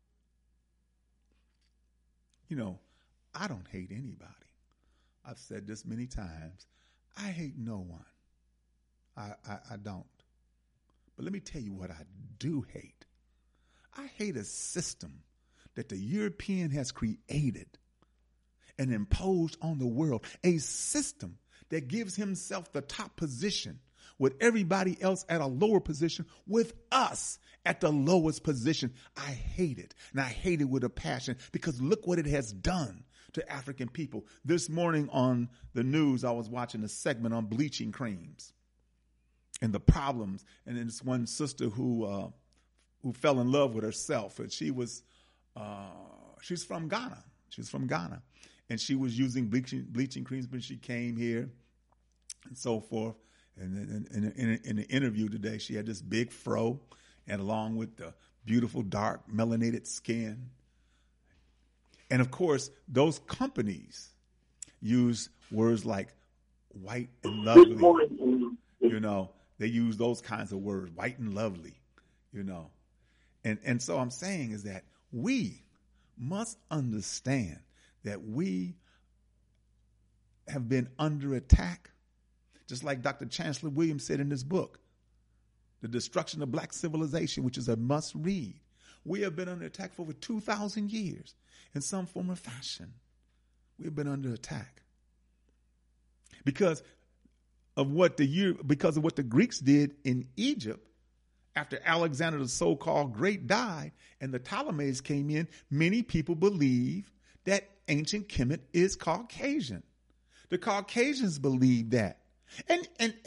You know, I don't hate anybody. I've said this many times. I hate no one. I, I, I don't. But let me tell you what I do hate. I hate a system that the European has created and imposed on the world. A system that gives himself the top position with everybody else at a lower position, with us at the lowest position. I hate it. And I hate it with a passion, because look what it has done to African people. This morning on the news, I was watching a segment on bleaching creams and the problems. And then this one sister who uh, who fell in love with herself, and she was uh, she's from Ghana. She's from Ghana, and she was using bleaching bleaching creams when she came here, and so forth. And in, in, in, in the interview today, she had this big fro, and along with the beautiful dark melanated skin. And of course, those companies use words like white and lovely. You know, they use those kinds of words, white and lovely, you know. And, and so I'm saying is that we must understand that we have been under attack, just like Doctor Chancellor Williams said in his book, The Destruction of Black Civilization, which is a must read. We have been under attack for over two thousand years in some form or fashion. We have been under attack because of what the because of what the Greeks did in Egypt after Alexander the so-called Great died and the Ptolemies came in. Many people believe that ancient Kemet is Caucasian. The Caucasians believe that. And and and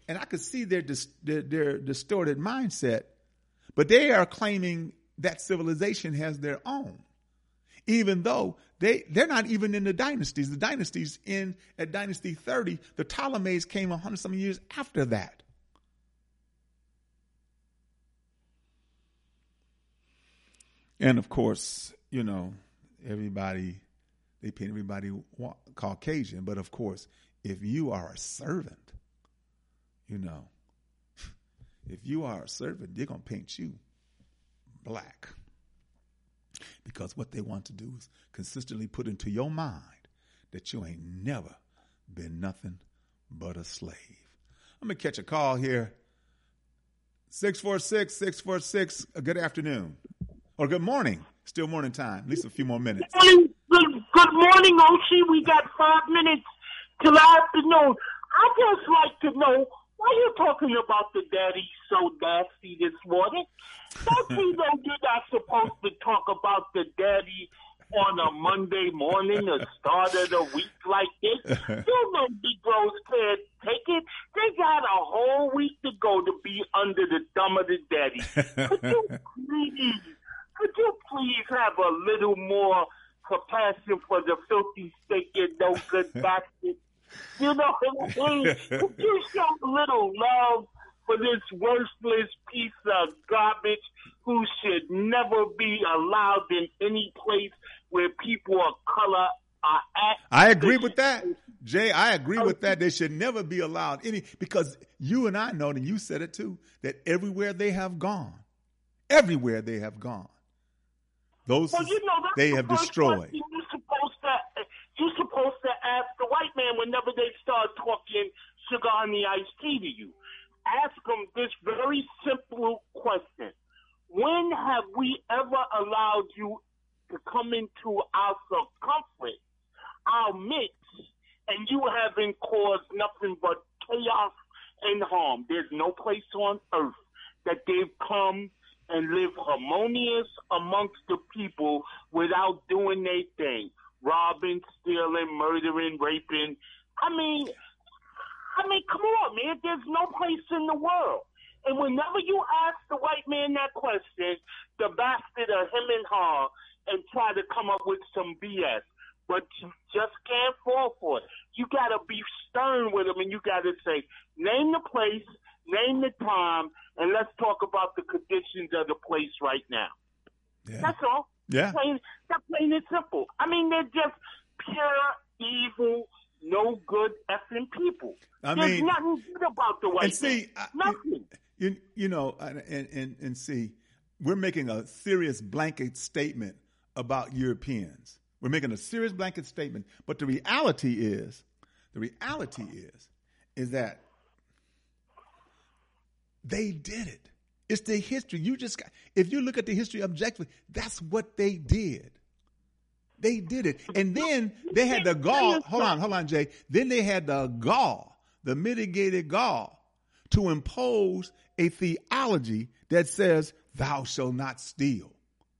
and I could see their, dis, their their distorted mindset, but they are claiming that civilization has their own, even though they they're not even in the dynasties. The dynasties in at Dynasty thirty. The Ptolemies came a hundred some years after that. And of course, you know, everybody, they paint everybody Caucasian. But of course, if you are a servant, you know, if you are a servant, they're going to paint you black. Because what they want to do is consistently put into your mind that you ain't never been nothing but a slave. I'm going to catch a call here. six four six, six four six, good afternoon. Or good morning. Still morning time. At least a few more minutes. Good, good morning, Oshie. We got five minutes till afternoon. I just like to know, why you talking about the daddy so nasty this morning? Don't you know you're not supposed to talk about the daddy on a Monday morning, the start of the week like this? You know Negroes can't take it. They got a whole week to go to be under the thumb of the daddy. Could you please... Could you please have a little more compassion for the filthy, stinking, no good bastard? You know what I mean? Could you show a little love for this worthless piece of garbage who should never be allowed in any place where people of color are at? I agree with that. Jay, I agree with that. They should never be allowed any, because you and I know, and you said it too, that everywhere they have gone, everywhere they have gone, Those well, you know, they have destroyed. You're supposed to you're supposed to ask the white man whenever they start talking sugar on the iced tea to you. Ask them this very simple question: when have we ever allowed you to come into our circumference, our midst, and you haven't caused nothing but chaos and harm? There's no place on earth that they've come and live harmonious amongst the people without doing their thing. Robbing, stealing, murdering, raping. I mean, I mean, come on, man. There's no place in the world. And whenever you ask the white man that question, the bastard of him and her and try to come up with some B S. But you just can't fall for it. You got to be stern with them, and you got to say, name the place, name the time, and let's talk about the conditions of the place right now. Yeah. That's all. Yeah. Plain, that's plain and simple. I mean, they're just pure, evil, no good effing people. I There's mean, nothing good about the white and see, man. Nothing. You, you know, and, and, and see, we're making a serious blanket statement about Europeans. We're making a serious blanket statement. But the reality is, the reality is, is that they did it. It's the history. You just got, if you look at the history objectively, that's what they did. They did it. And then they had the gall. Hold on, hold on, Jay. Then they had the gall, the mitigated gall, to impose a theology that says, thou shalt not steal.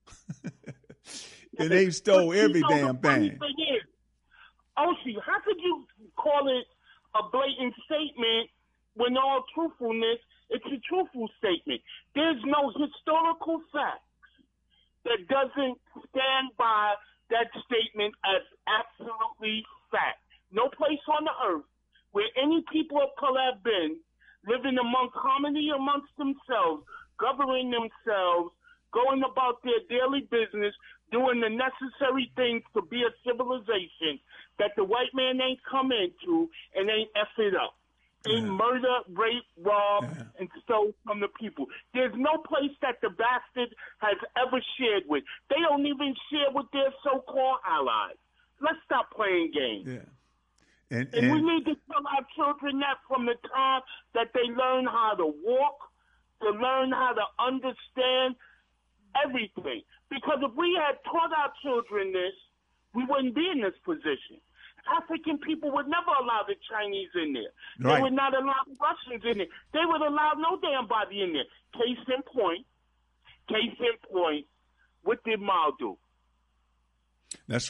And they stole every damn thing. Oshie, how could you call it a blatant statement when all truthfulness, it's a truthful statement? There's no historical facts that doesn't stand by that statement as absolutely fact. No place on the earth where any people of color have been living amongst harmony amongst themselves, governing themselves, going about their daily business, doing the necessary things to be a civilization that the white man ain't come into and ain't F it up. Ain't yeah. murder, rape, rob, yeah. and stole from the people. There's no place that the bastard has ever shared with. They don't even share with their so-called allies. Let's stop playing games. Yeah. And, and, and we need to tell our children that from the time that they learn how to walk, to learn how to understand everything. Because if we had taught our children this, we wouldn't be in this position. African people would never allow the Chinese in there. Right. They would not allow the Russians in there. They would allow no damn body in there. Case in point, case in point, what did Mao do? That's right.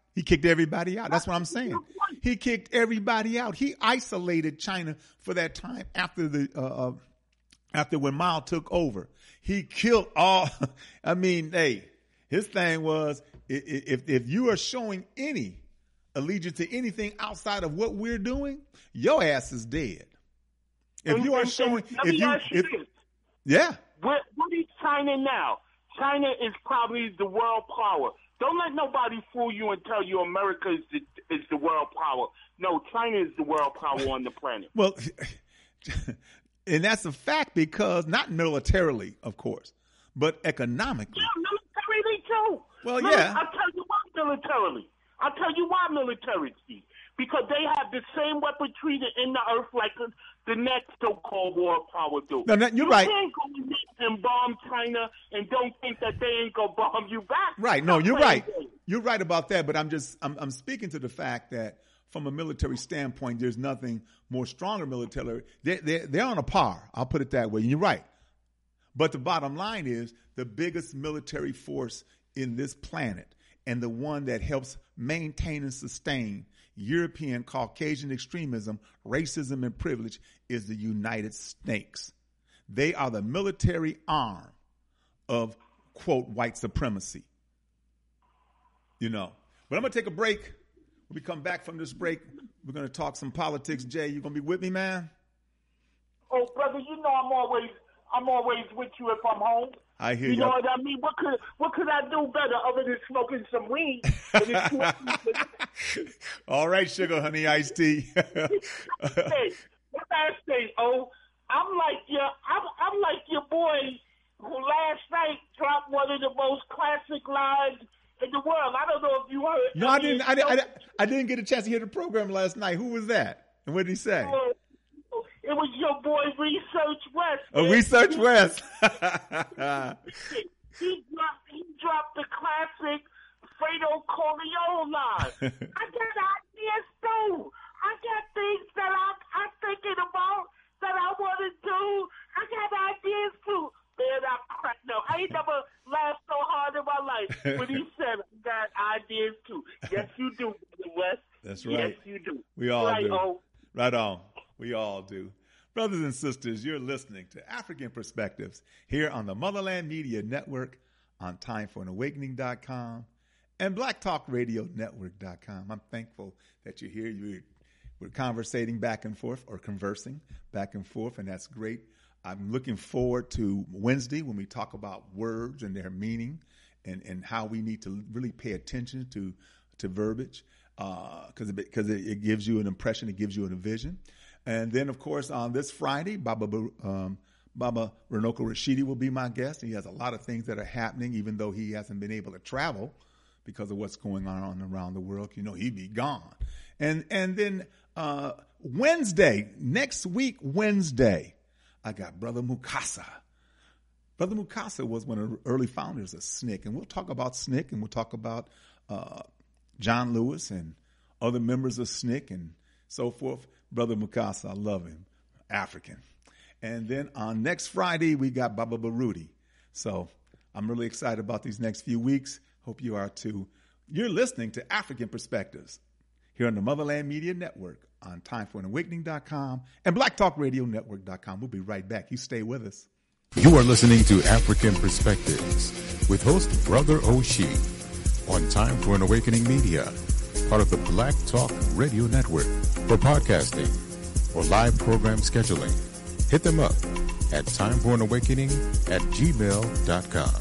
He kicked everybody out. That's what I'm saying. He kicked everybody out. He isolated China for that time after the uh, uh, after when Mao took over. He killed all. I mean, hey, his thing was if if you are showing any allegiance to anything outside of what we're doing, your ass is dead. If and, you are and, showing, and, if you, if, yeah, what, what is China now? China is probably the world power. Don't let nobody fool you and tell you America is the, is the world power. No, China is the world power on the planet. Well, and that's a fact because not militarily, of course, but economically. Yeah, militarily too. Well, Mil- yeah. I'll tell you why militarily. I'll tell you why military, Steve. Because they have the same weaponry in the earth like the next so-called world power do. No, no, you're you right. You can't go and bomb China and don't think that they ain't gonna bomb you back. Right. No, you're playing right. games. You're right about that. But I'm just I'm, I'm speaking to the fact that from a military standpoint, there's nothing more stronger military. They're, they're, they're on a par. I'll put it that way. You're right. But the bottom line is the biggest military force in this planet and the one that helps maintain and sustain European Caucasian extremism, racism, and privilege is the United States. They are the military arm of, quote, white supremacy. You know. But I'm going to take a break. When we come back from this break, we're going to talk some politics. Jay, you going to be with me, man? Oh, brother, you know I'm always I'm always with you if I'm home. I hear you. You know what I mean? What could what could I do better other than smoking some weed? All right, sugar honey iced tea. Hey, what I say? Oh, I'm like your I'm, I'm like your boy who last night dropped one of the most classic lines in the world. I don't know if you heard. No, I didn't. I, didn't. I, I didn't get a chance to hear the program last night. Who was that? And what did he say? Uh, It was your boy Research West. Oh, Research he, West. he dropped he dropped the classic Fredo Corleone line. I got ideas too. I got things that I'm, I'm thinking about that I want to do. I got ideas too. Man, I cracked. No, I ain't never laughed so hard in my life when he said, I got ideas too. Yes, you do, West. That's right. Yes, you do. We all right, do. Oh. Right on. We all do. Brothers and sisters, you're listening to African Perspectives here on the Motherland Media Network on time for an awakening dot com and black talk radio network dot com. I'm thankful that you're here. You're, we're conversating back and forth or conversing back and forth, and that's great. I'm looking forward to Wednesday when we talk about words and their meaning and, and how we need to really pay attention to, to verbiage because uh, because it, it gives you an impression, it gives you a vision. And then, of course, on this Friday, Baba um, Baba Runoko Rashidi will be my guest. He has a lot of things that are happening, even though he hasn't been able to travel because of what's going on around the world. You know, he'd be gone. And and then uh, Wednesday, next week, Wednesday, I got Brother Mukasa. Brother Mukasa was one of the early founders of S N C C, and we'll talk about S N C C, and we'll talk about uh, John Lewis and other members of S N C C and so forth. Brother Mukasa, I love him, African. And then on next Friday, we got Baba Baruti. So I'm really excited about these next few weeks. Hope you are too. You're listening to African Perspectives here on the Motherland Media Network on time for an awakening dot com and black talk radio network dot com. We'll be right back. You stay with us. You are listening to African Perspectives with host Brother Oshie on Time for an Awakening Media, part of the Black Talk Radio Network. For podcasting or live program scheduling, hit them up at time for an awakening at gmail dot com.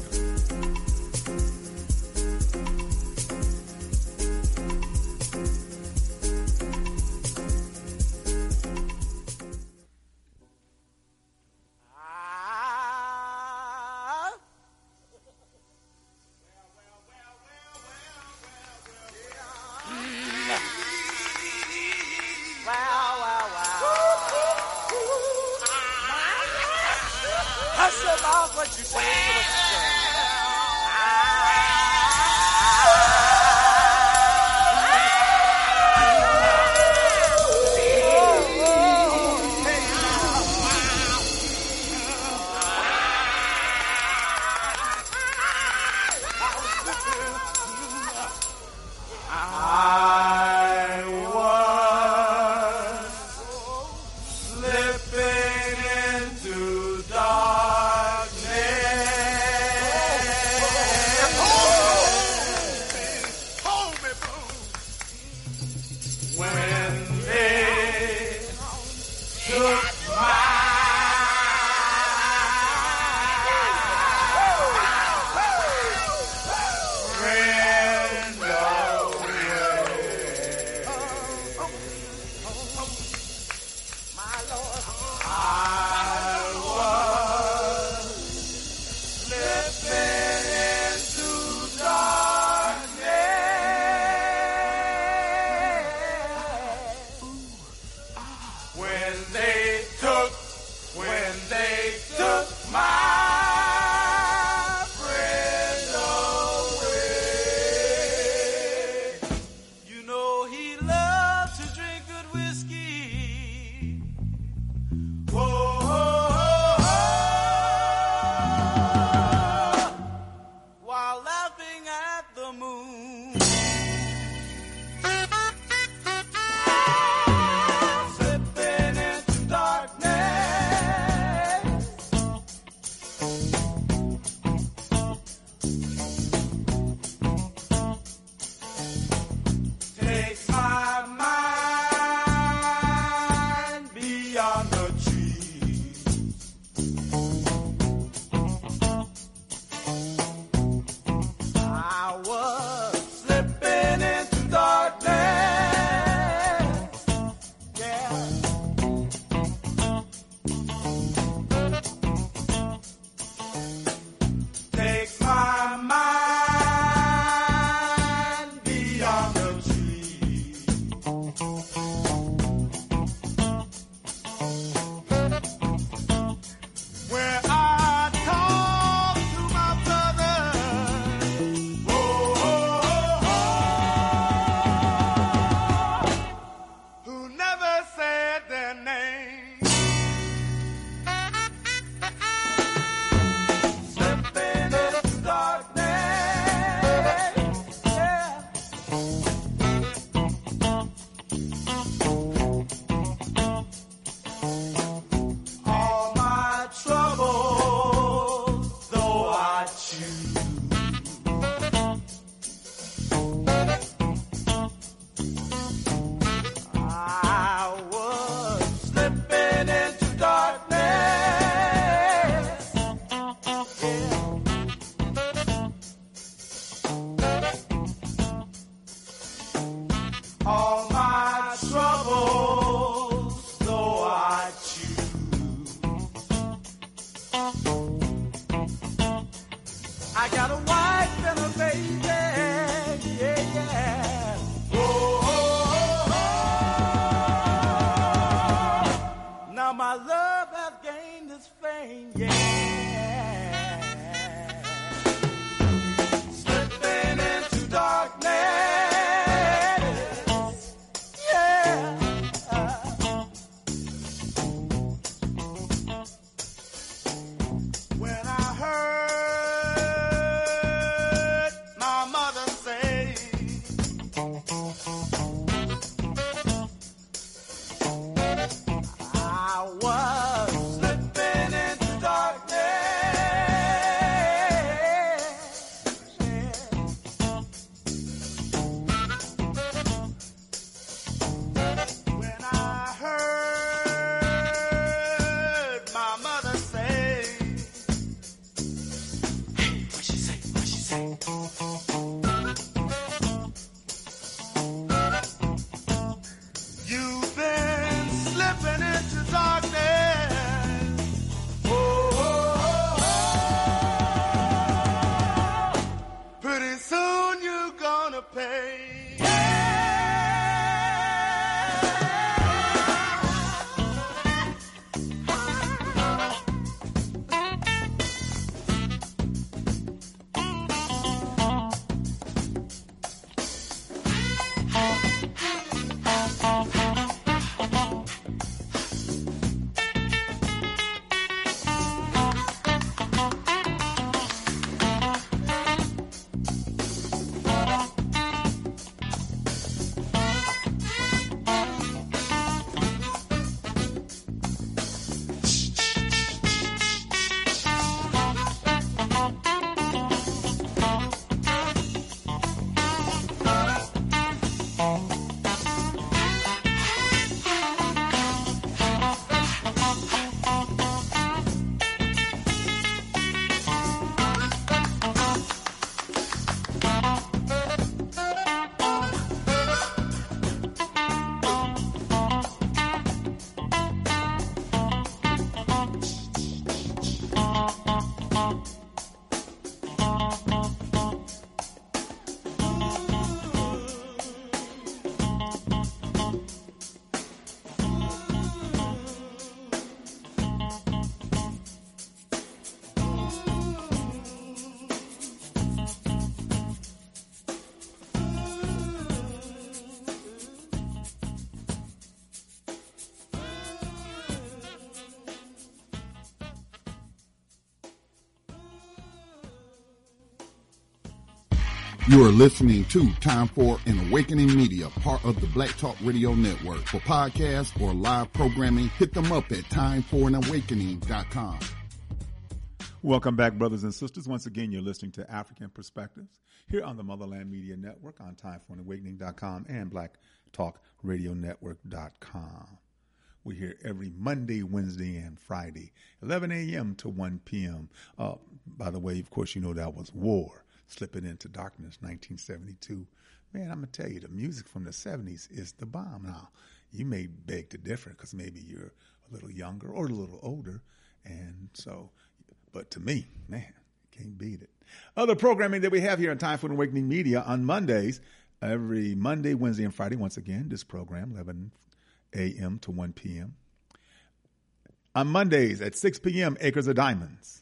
Ah. when they took, when they took my friend away. You know he loved to drink good whiskey. Whoa, whoa, whoa, while laughing at the moon. Slipping into darkness. Takes my mind beyond the trees. I was slipping into darkness. Yeah. Takes my mind beyond the trees. Where I talk to my brother, who never said their name. Slipping into darkness, yeah. All my troubles, though I choose, I was slipping You are listening to Time for an Awakening Media, part of the Black Talk Radio Network. For podcasts or live programming, hit them up at time for an awakening dot com. Welcome back, brothers and sisters. Once again, you're listening to African Perspectives here on the Motherland Media Network on time for an awakening dot com and black talk radio network dot com. We're here every Monday, Wednesday, and Friday, eleven a.m. to one p.m. Uh, by the way, of course, you know that was War, Slipping into Darkness, nineteen seventy-two. Man, I'm going to tell you, the music from the seventies is the bomb. Now, you may beg to differ because maybe you're a little younger or a little older, and so... But to me, man, can't beat it. Other programming that we have here on Time for an Awakening Media on Mondays, every Monday, Wednesday, and Friday, once again, this program, eleven a.m. to one p.m. On Mondays at six p.m., Acres of Diamonds.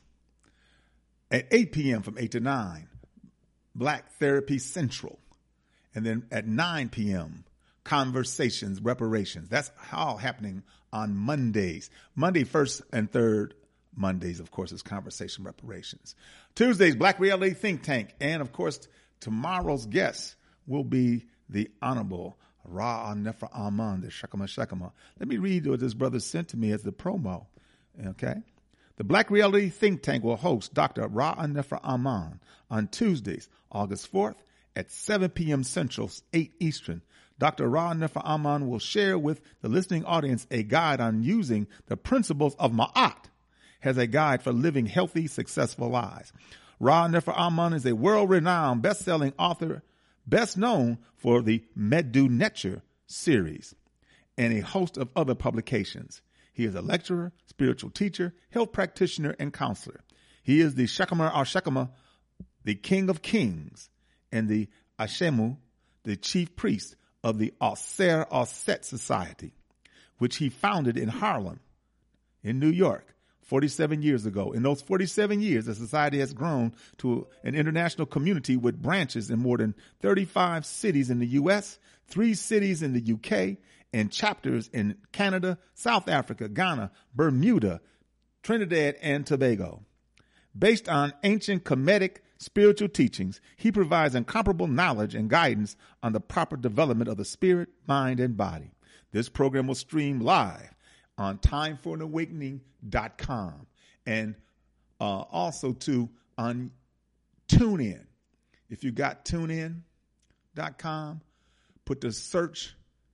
At eight p.m. from eight to nine, Black Therapy Central. And then at nine p.m., Conversations, Reparations. That's all happening on Mondays. Monday, first and third Mondays, of course, is Conversation Reparations. Tuesdays, Black Reality Think Tank. And, of course, tomorrow's guest will be the Honorable Ra Nefer Aman, the Shekema Shekema. Let me read what this brother sent to me as the promo, okay? The Black Reality Think Tank will host Doctor Ra Nefer Aman on Tuesdays, August fourth at seven p.m. Central, eight Eastern. Doctor Ra Nefer Aman will share with the listening audience a guide on using the principles of Ma'at as a guide for living healthy, successful lives. Ra Nefer Aman is a world-renowned best-selling author, best known for the Medu Neter series and a host of other publications. He is a lecturer, spiritual teacher, health practitioner, and counselor. He is the Shekema Ashekema, the King of Kings, and the Ashemu, the chief priest of the Aser Aset Society, which he founded in Harlem, in New York, forty-seven years ago. In those forty-seven years, the society has grown to an international community with branches in more than thirty-five cities in the U S, three cities in the U K, and chapters in Canada, South Africa, Ghana, Bermuda, Trinidad, and Tobago. Based on ancient Kemetic spiritual teachings, he provides incomparable knowledge and guidance on the proper development of the spirit, mind, and body. This program will stream live on time for an awakening dot com and uh, also too on TuneIn. If you got tune in dot com, put the search,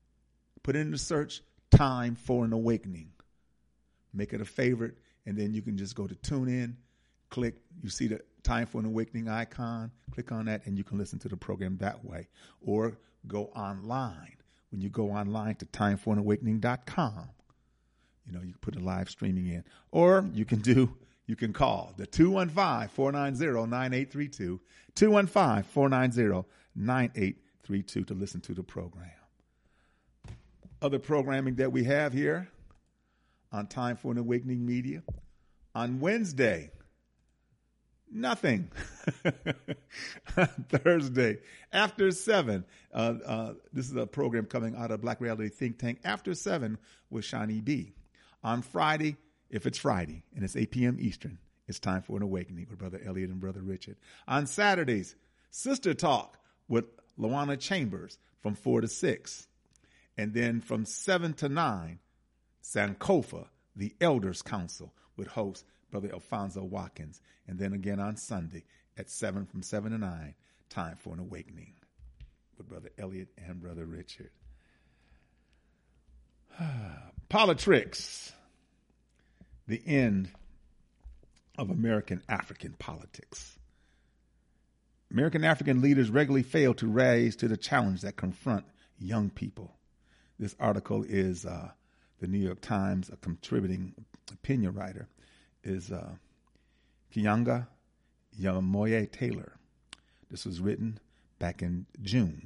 put in the search Time for an Awakening. Make it a favorite, and then you can just go to TuneIn, click, you see the Time for an Awakening icon, click on that, and you can listen to the program that way. Or go online. When you go online to time for an awakening dot com, you know, you can put a live streaming in. Or you can do, you can call the two one five, four nine zero, nine eight three two, two one five, four nine zero, nine eight three two to listen to the program. Other programming that we have here on Time for an Awakening Media. On Wednesday, nothing. Thursday, after seven. Uh, uh, this is a program coming out of Black Reality Think Tank. After seven with Shawnee B. On Friday, if it's Friday, and it's eight p.m. Eastern, it's Time for an Awakening with Brother Elliot and Brother Richard. On Saturdays, Sister Talk with Lawana Chambers from four to six. And then from seven to nine, Sankofa, the Elders Council, with host Brother Alfonso Watkins. And then again on Sunday at seven, from seven to nine, Time for an Awakening with Brother Elliot and Brother Richard. Politics, the end of American African politics. American African leaders regularly fail to rise to the challenge that confront young people. This article is uh, the New York Times, a contributing opinion writer, is uh, Keeanga Yamamoye Taylor. This was written back in June.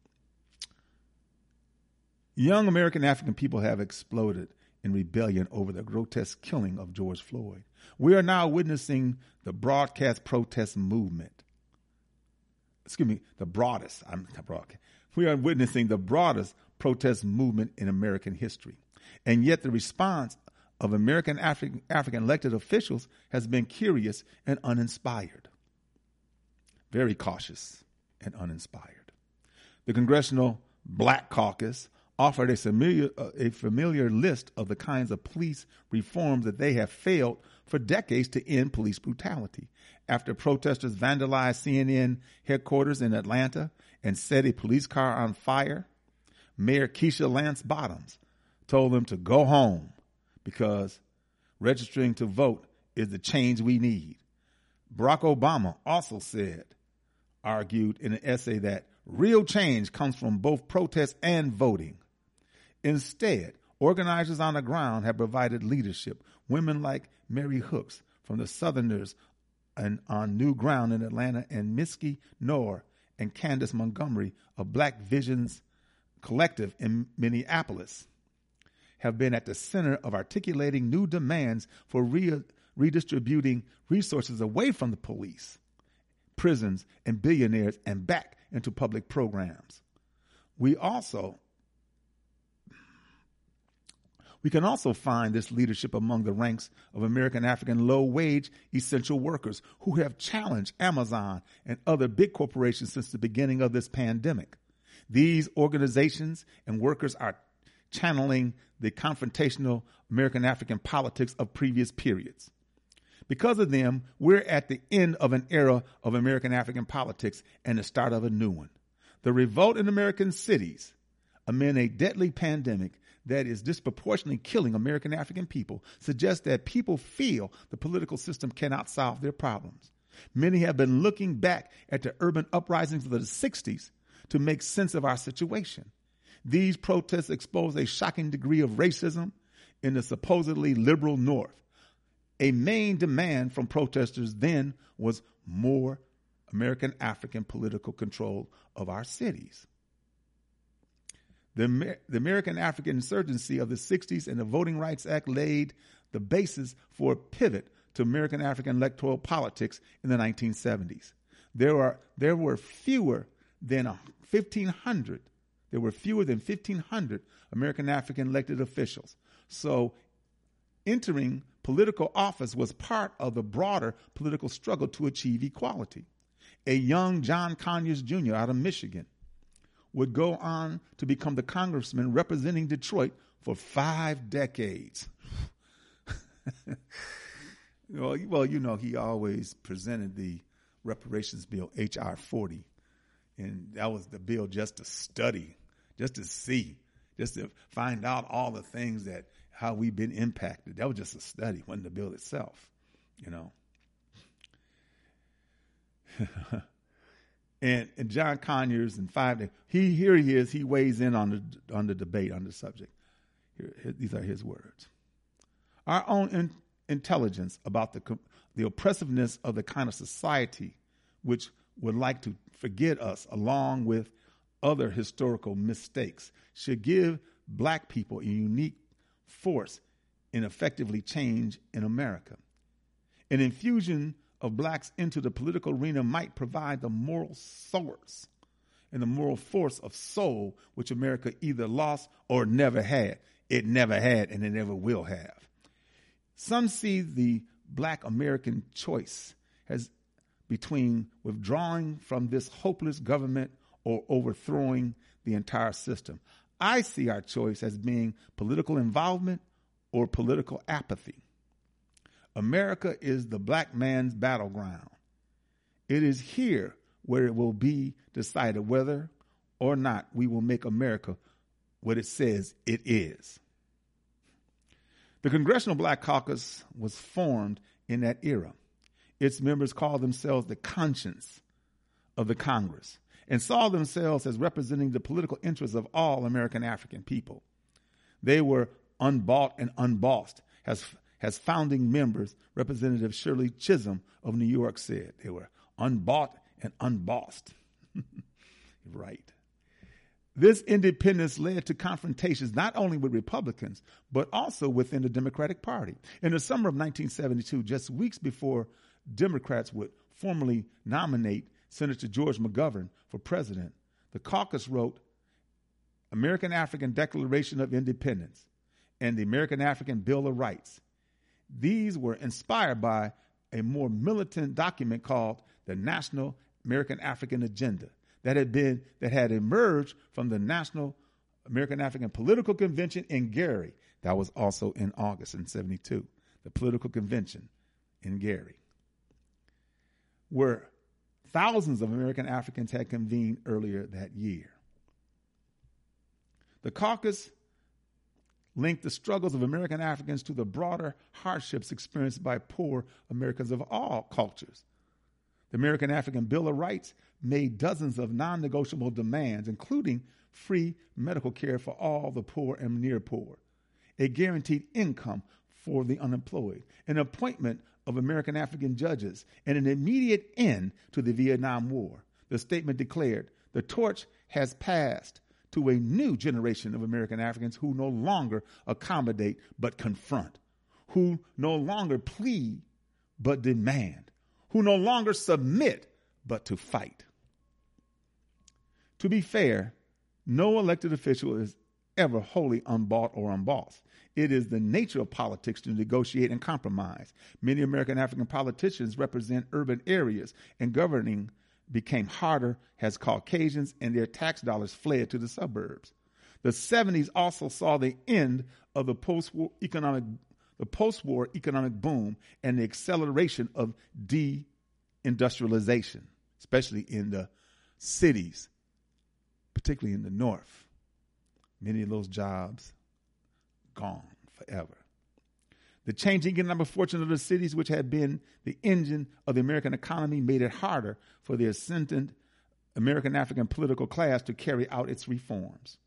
Young American African people have exploded in rebellion over the grotesque killing of George Floyd. We are now witnessing the broadcast protest movement. Excuse me, the broadest, I'm not broadcast. We are witnessing the broadest protest movement in American history. And yet the response of American African, African elected officials has been curious and uninspired. Very cautious. and uninspired. The Congressional Black Caucus offered a familiar, uh, a familiar list of the kinds of police reforms that they have failed for decades to end police brutality. After protesters vandalized C N N headquarters in Atlanta and set a police car on fire, Mayor Keisha Lance Bottoms told them to go home because registering to vote is the change we need. Barack Obama also said, argued in an essay that real change comes from both protest and voting. Instead, organizers on the ground have provided leadership. Women like Mary Hooks from the Southerners and on New Ground in Atlanta, and Misky Noor and Candace Montgomery of Black Visions Collective in Minneapolis have been at the center of articulating new demands for re- redistributing resources away from the police, prisons, and billionaires and back into public programs. We also We can also find this leadership among the ranks of American African low-wage essential workers who have challenged Amazon and other big corporations since the beginning of this pandemic. These organizations and workers are channeling the confrontational American African politics of previous periods. Because of them, we're at the end of an era of American African politics and the start of a new one. The revolt in American cities amid a deadly pandemic that is disproportionately killing American African people suggests that people feel the political system cannot solve their problems. Many have been looking back at the urban uprisings of the sixties to make sense of our situation. These protests expose a shocking degree of racism in the supposedly liberal North. A main demand from protesters then was more American African political control of our cities. The, the American African insurgency of the sixties and the Voting Rights Act laid the basis for a pivot to American African electoral politics in the nineteen seventies. There are there were fewer than fifteen hundred. There were fewer than fifteen hundred American African elected officials. So entering political office was part of the broader political struggle to achieve equality. A young John Conyers Junior out of Michigan would go on to become the congressman representing Detroit for five decades. well, well, you know, he always presented the reparations bill, H R forty, and that was the bill just to study, just to see, just to find out all the things that, how we've been impacted. That was just a study, wasn't the bill itself, you know. And, and John Conyers and five, he here he is. He weighs in on the on the debate on the subject. Here, here, these are his words. Our own in, intelligence about the the oppressiveness of the kind of society which would like to forget us, along with other historical mistakes, should give black people a unique force in effectively change in America. An infusion of blacks into the political arena might provide the moral source and the moral force of soul which America either lost or never had. It never had and it never will have. Some see the black American choice as between withdrawing from this hopeless government or overthrowing the entire system. I see our choice as being political involvement or political apathy. America is the black man's battleground. It is here where it will be decided whether or not we will make America what it says it is. The Congressional Black Caucus was formed in that era. Its members called themselves the conscience of the Congress and saw themselves as representing the political interests of all American African people. They were unbought and unbossed, as As founding members, Representative Shirley Chisholm of New York said. They were unbought and unbossed. Right. This independence led to confrontations not only with Republicans, but also within the Democratic Party. In the summer of nineteen seventy-two, just weeks before Democrats would formally nominate Senator George McGovern for president, the caucus wrote American African Declaration of Independence and the American African Bill of Rights. These were inspired by a more militant document called the National American African Agenda. that had been that had emerged from the National American African Political Convention in Gary. That was also in August in seventy-two. The political convention in Gary, where thousands of American Africans had convened earlier that year. The caucus linked the struggles of American Africans to the broader hardships experienced by poor Americans of all cultures. The American African Bill of Rights made dozens of non-negotiable demands, including free medical care for all the poor and near poor, a guaranteed income for the unemployed, an appointment of American African judges, and an immediate end to the Vietnam War. The statement declared, the torch has passed to a new generation of American Africans who no longer accommodate but confront, who no longer plead but demand, who no longer submit but to fight. To be fair, no elected official is ever wholly unbought or unbossed. It is the nature of politics to negotiate and compromise. Many American African politicians represent urban areas, and governing became harder as Caucasians and their tax dollars fled to the suburbs. The seventies also saw the end of the post-war economic, the post-war economic boom and the acceleration of deindustrialization, especially in the cities, particularly in the North. Many of those jobs gone forever. The changing economic fortune of the cities, which had been the engine of the American economy, made it harder for the ascendant American African political class to carry out its reforms.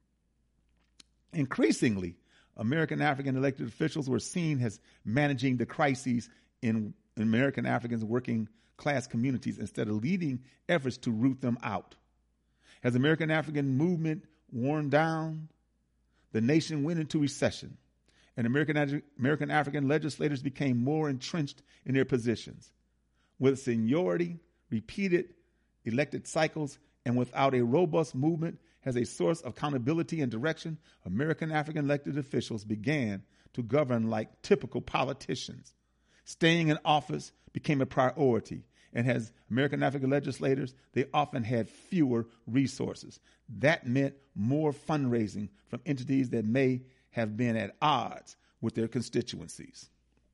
Increasingly, American African elected officials were seen as managing the crises in American Africans' working class communities instead of leading efforts to root them out. As the American African movement worn down, the nation went into recession, and American, American African legislators became more entrenched in their positions. With seniority, repeated elected cycles, and without a robust movement as a source of accountability and direction, American African elected officials began to govern like typical politicians. Staying in office became a priority, and as American African legislators, they often had fewer resources. That meant more fundraising from entities that may have been at odds with their constituencies.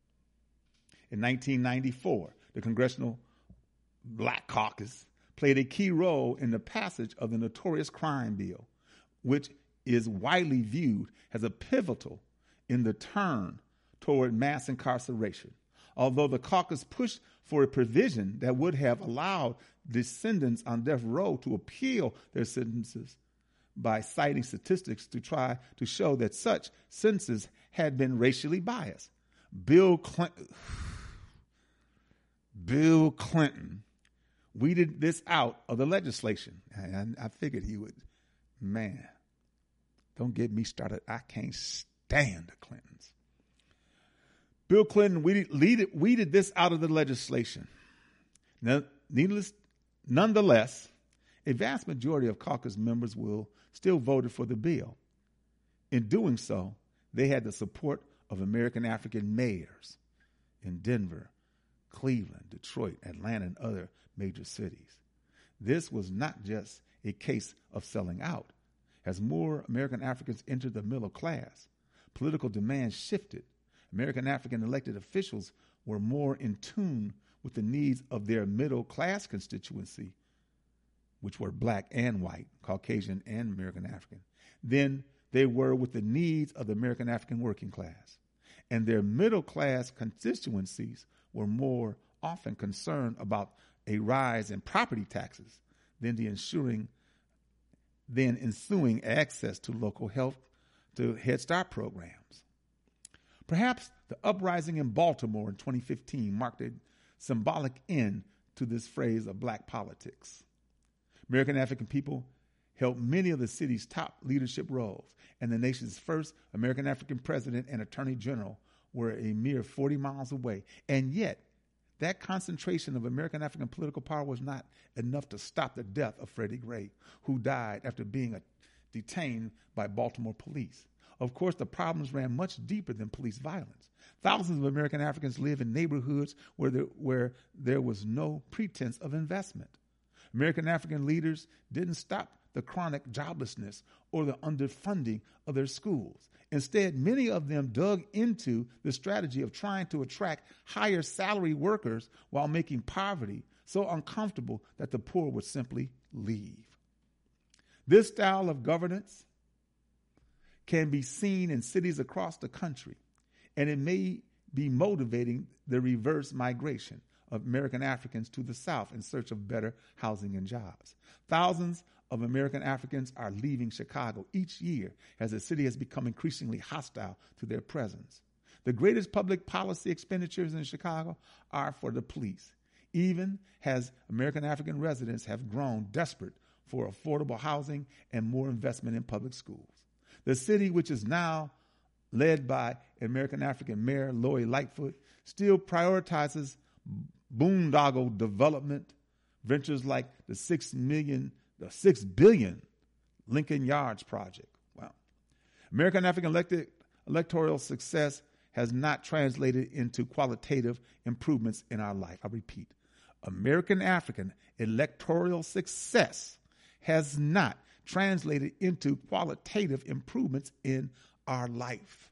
In nineteen ninety-four, the Congressional Black Caucus played a key role in the passage of the Notorious Crime Bill, which is widely viewed as a pivotal in the turn toward mass incarceration. Although the caucus pushed for a provision that would have allowed descendants on death row to appeal their sentences by citing statistics to try to show that such sentences had been racially biased. Bill Clinton, Bill Clinton weeded this out of the legislation. And I figured he would, man, don't get me started. I can't stand the Clintons. Bill Clinton weeded, weeded, weeded this out of the legislation. Now, needless, nonetheless, a vast majority of caucus members will still voted for the bill. In doing so, they had the support of American African mayors in Denver, Cleveland, Detroit, Atlanta, and other major cities. This was not just a case of selling out. As more American Africans entered the middle class, political demands shifted. American African elected officials were more in tune with the needs of their middle class constituency, which were black and white, Caucasian and American African, than they were with the needs of the American African working class. And their middle class constituencies were more often concerned about a rise in property taxes than the ensuring, then ensuing access to local health, to Head Start programs. Perhaps the uprising in Baltimore in twenty fifteen marked a symbolic end to this phrase of black politics. American African people held many of the city's top leadership roles, and the nation's first American African president and attorney general were a mere forty miles away. And yet, that concentration of American African political power was not enough to stop the death of Freddie Gray, who died after being a, detained by Baltimore police. Of course, the problems ran much deeper than police violence. Thousands of American Africans live in neighborhoods where there, where there was no pretense of investment. American African leaders didn't stop the chronic joblessness or the underfunding of their schools. Instead, many of them dug into the strategy of trying to attract higher salary workers while making poverty so uncomfortable that the poor would simply leave. This style of governance can be seen in cities across the country, and it may be motivating the reverse migration of American Africans to the South in search of better housing and jobs. Thousands of American Africans are leaving Chicago each year as the city has become increasingly hostile to their presence. The greatest public policy expenditures in Chicago are for the police, even as American African residents have grown desperate for affordable housing and more investment in public schools. The city, which is now led by American African Mayor Lori Lightfoot, still prioritizes boondoggle development ventures like the six million, the six billion Lincoln Yards project. Wow. American African elected, electoral success has not translated into qualitative improvements in our life. I repeat, American African electoral success has not translated into qualitative improvements in our life.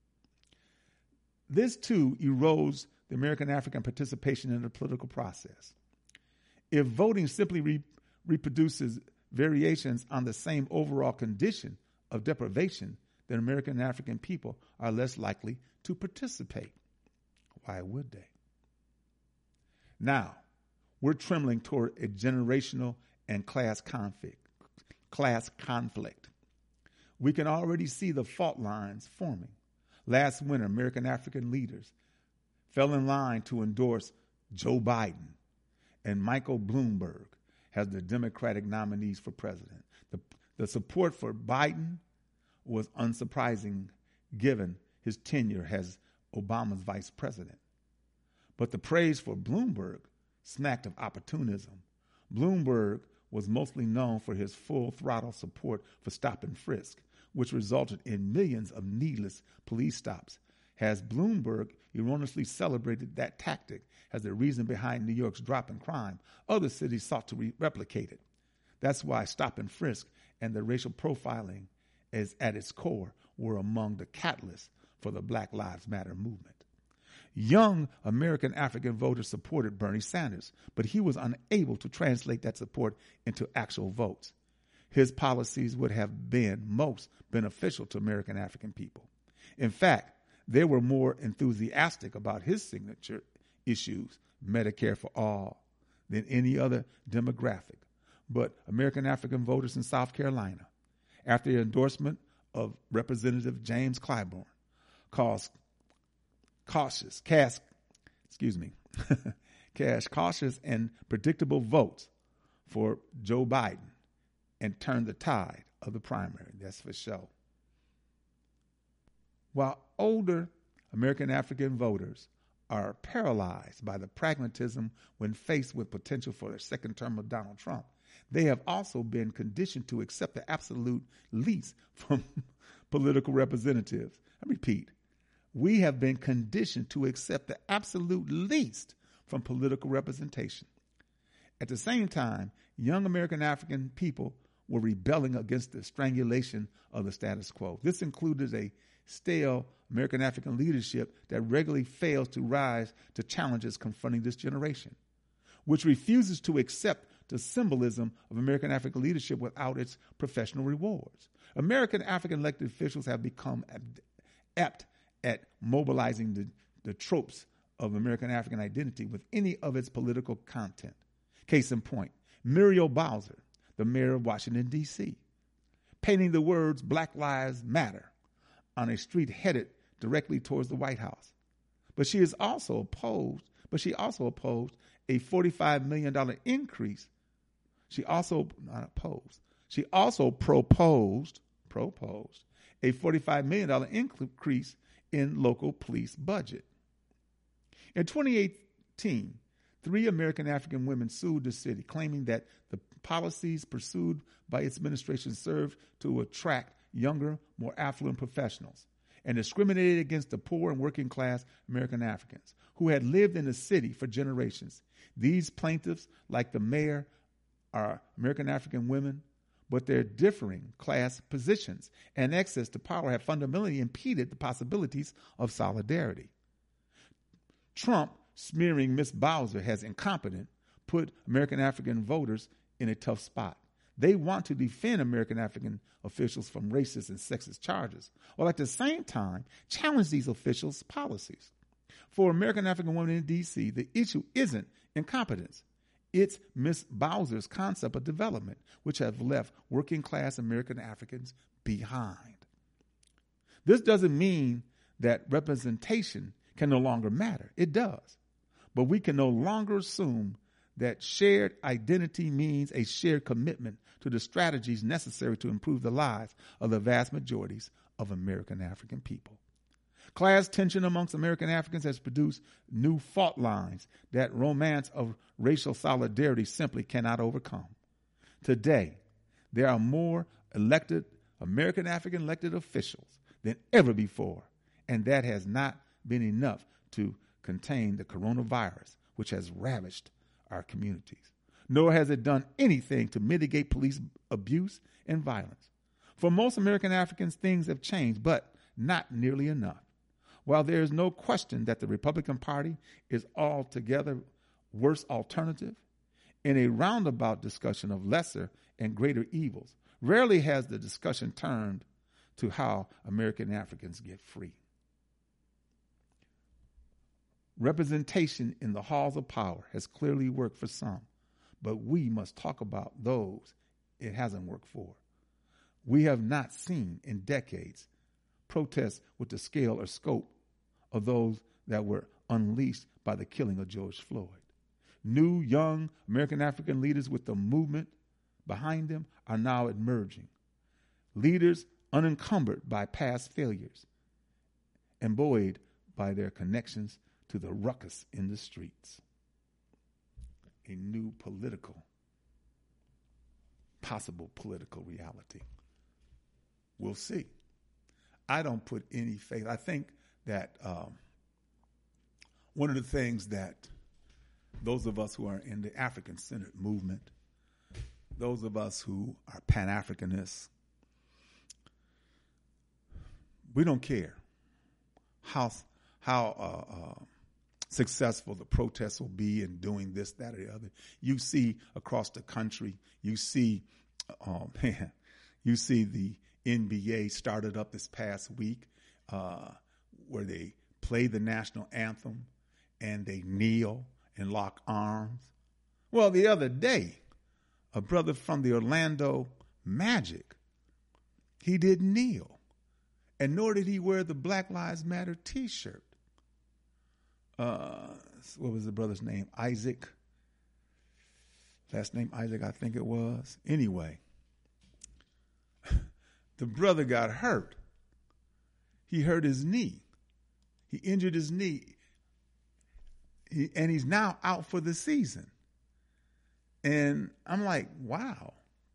This too erodes the American African participation in the political process. If voting simply re- reproduces variations on the same overall condition of deprivation, then American African people are less likely to participate. Why would they? Now, we're trembling toward a generational and class conflict. Class conflict. We can already see the fault lines forming. Last winter, American African leaders fell in line to endorse Joe Biden and Michael Bloomberg as the Democratic nominees for president. The, the support for Biden was unsurprising given his tenure as Obama's vice president. But the praise for Bloomberg smacked of opportunism. Bloomberg was mostly known for his full-throttle support for stop and frisk, which resulted in millions of needless police stops. As Bloomberg erroneously celebrated that tactic as the reason behind New York's drop in crime, other cities sought to re- replicate it. That's why stop and frisk and the racial profiling as at its core were among the catalysts for the Black Lives Matter movement. Young American African voters supported Bernie Sanders, but he was unable to translate that support into actual votes. His policies would have been most beneficial to American African people. In fact, they were more enthusiastic about his signature issues, Medicare for all, than any other demographic. But American African voters in South Carolina, after the endorsement of Representative James Clyburn, caused cautious, cast, excuse me, cast cautious and predictable votes for Joe Biden and turned the tide of the primary. That's for sure. While older American African voters are paralyzed by the pragmatism when faced with potential for a second term of Donald Trump, they have also been conditioned to accept the absolute least from political representatives. I repeat, we have been conditioned to accept the absolute least from political representation. At the same time, young American African people were rebelling against the strangulation of the status quo. This included a stale American African leadership that regularly fails to rise to challenges confronting this generation, which refuses to accept the symbolism of American African leadership without its professional rewards. American African elected officials have become apt at mobilizing the, the tropes of American African identity with any of its political content. Case in point, Muriel Bowser, the mayor of Washington, D C, painting the words Black Lives Matter on a street headed directly towards the White House. But she is also opposed, but she also opposed a forty-five million dollars increase. She also, not opposed, she also proposed, proposed a forty-five million dollars increase in local police budget. In twenty eighteen, three American African women sued the city, claiming that the policies pursued by its administration served to attract younger, more affluent professionals and discriminated against the poor and working class American Africans who had lived in the city for generations. These plaintiffs, like the mayor are American African women, but their differing class positions and access to power have fundamentally impeded the possibilities of solidarity. Trump smearing Miz Bowser as incompetent put American African voters in a tough spot. They want to defend American African officials from racist and sexist charges, while at the same time challenge these officials' policies. For American African women in D C, the issue isn't incompetence. It's Miz Bowser's concept of development, which have left working class American Africans behind. This doesn't mean that representation can no longer matter. It does. But we can no longer assume that shared identity means a shared commitment to the strategies necessary to improve the lives of the vast majorities of American African people. Class tension amongst American Africans has produced new fault lines that romance of racial solidarity simply cannot overcome. Today, there are more elected American African elected officials than ever before, and that has not been enough to contain the coronavirus, which has ravaged our communities. Nor has it done anything to mitigate police abuse and violence. For most American Africans, things have changed, but not nearly enough. While there is no question that the Republican Party is altogether worse alternative, in a roundabout discussion of lesser and greater evils, rarely has the discussion turned to how American Africans get free. Representation in the halls of power has clearly worked for some, but we must talk about those it hasn't worked for. We have not seen in decades protests with the scale or scope of those that were unleashed by the killing of George Floyd. New, young American African leaders with the movement behind them are now emerging. Leaders unencumbered by past failures and buoyed by their connections to the ruckus in the streets. A new political, possible political reality. We'll see. I don't put any faith. I think that um, one of the things that those of us who are in the African-centered movement, those of us who are Pan-Africanists, we don't care how how uh, uh, successful the protests will be in doing this, that, or the other. You see across the country, you see, oh man, you see the N B A started up this past week uh, where they play the national anthem and they kneel and lock arms. Well, the other day, a brother from the Orlando Magic, he didn't kneel, and nor did he wear the Black Lives Matter T-shirt. Uh, what was the brother's name? Isaac. Last name Isaac, I think it was. Anyway, the brother got hurt. He hurt his knee. He injured his knee. He, and he's now out for the season. And I'm like, wow.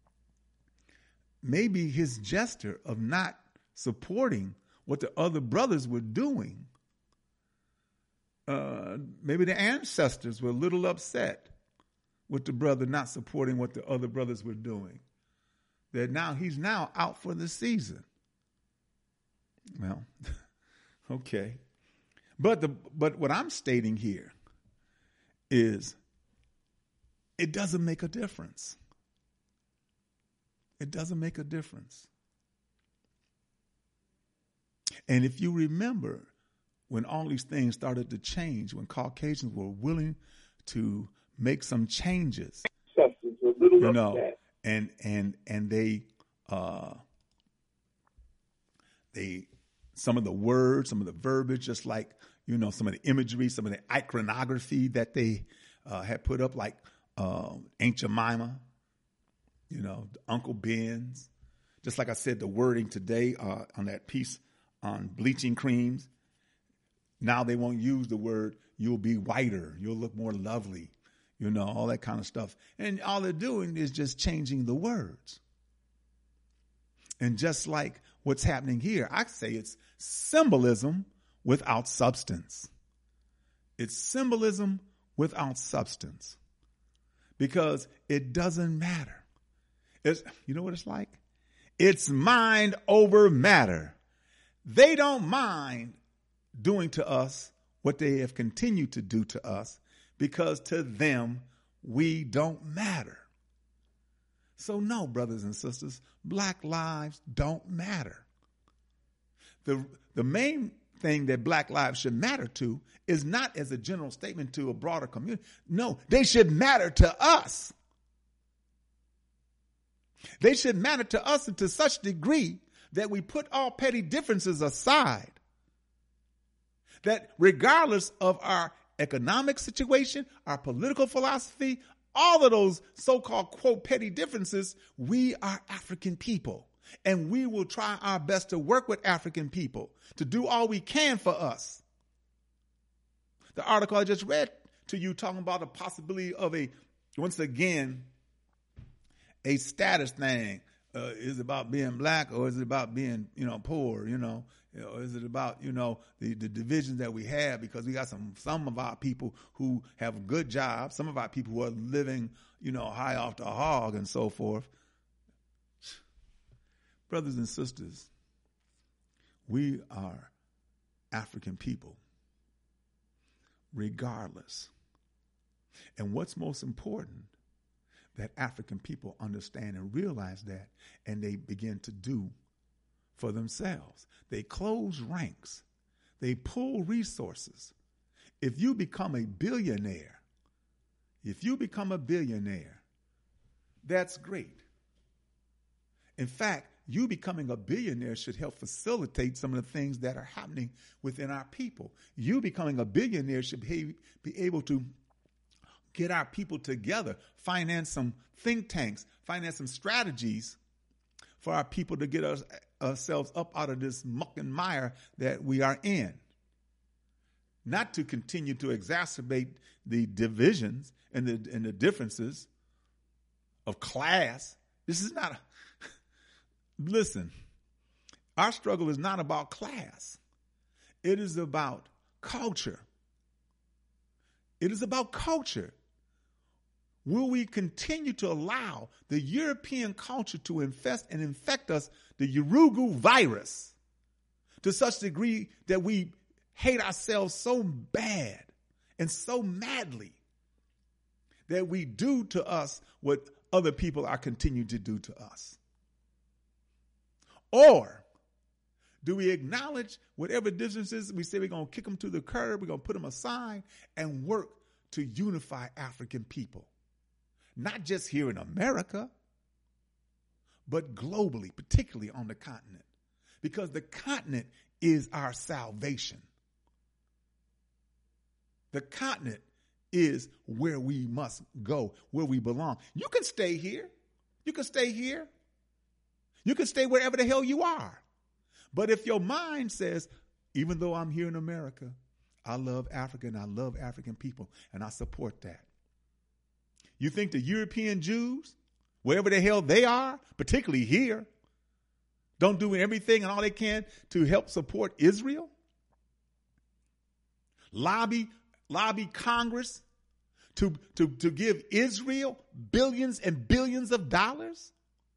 Maybe his gesture of not supporting what the other brothers were doing, uh, maybe the ancestors were a little upset with the brother not supporting what the other brothers were doing. That now he's now out for the season. Well, okay. But the but what I'm stating here is it doesn't make a difference. It doesn't make a difference. And if you remember when all these things started to change, when Caucasians were willing to make some changes, you know, and and and they uh, they some of the words, some of the verbiage, just like, you know, some of the imagery, some of the iconography that they uh, had put up, like uh, Aunt Jemima, you know, Uncle Ben's. Just like I said, the wording today uh, on that piece on bleaching creams. Now they won't use the word, you'll be whiter, you'll look more lovely, you know, all that kind of stuff. And all they're doing is just changing the words. And just like what's happening here, I say it's symbolism without substance. It's symbolism without substance. because it doesn't matter. It's, you know what it's like? It's mind over matter. They don't mind doing to us what they have continued to do to us because to them, we don't matter. So no, brothers and sisters, black lives don't matter. The, the main thing that black lives should matter to is not as a general statement to a broader community. No, they should matter to us. They should matter to us to such degree that we put all petty differences aside. That regardless of our economic situation, our political philosophy, all of those so-called, quote, petty differences, we are African people. And we will try our best to work with African people to do all we can for us. The article I just read to you talking about the possibility of a, once again, a status thing. Uh, is it about being black or is it about being, you know, poor, you know? You know, is it about, you know, the, the divisions that we have because we got some, some of our people who have good jobs, some of our people who are living, you know, high off the hog and so forth. Brothers and sisters, we are African people, regardless. And what's most important, that African people understand and realize that, and they begin to do for themselves. They close ranks. They pull resources. If you become a billionaire, if you become a billionaire, that's great. In fact, you becoming a billionaire should help facilitate some of the things that are happening within our people. You becoming a billionaire should be, be able to get our people together, finance some think tanks, finance some strategies for our people to get us, ourselves up out of this muck and mire that we are in. Not to continue to exacerbate the divisions and the, and the differences of class. This is not a, listen, our struggle is not about class. It is about culture. It is about culture. Will we continue to allow the European culture to infest and infect us, the Urugu virus, to such degree that we hate ourselves so bad and so madly that we do to us what other people are continuing to do to us? Or do we acknowledge whatever differences, we say we're going to kick them to the curb, we're going to put them aside and work to unify African people? Not just here in America, but globally, particularly on the continent, because the continent is our salvation. The continent is where we must go, where we belong. You can stay here. You can stay here. You can stay wherever the hell you are. But if your mind says, even though I'm here in America, I love Africa and I love African people and I support that. You think the European Jews, wherever the hell they are, particularly here, don't do everything and all they can to help support Israel? Lobby, lobby Congress to, to, to give Israel billions and billions of dollars?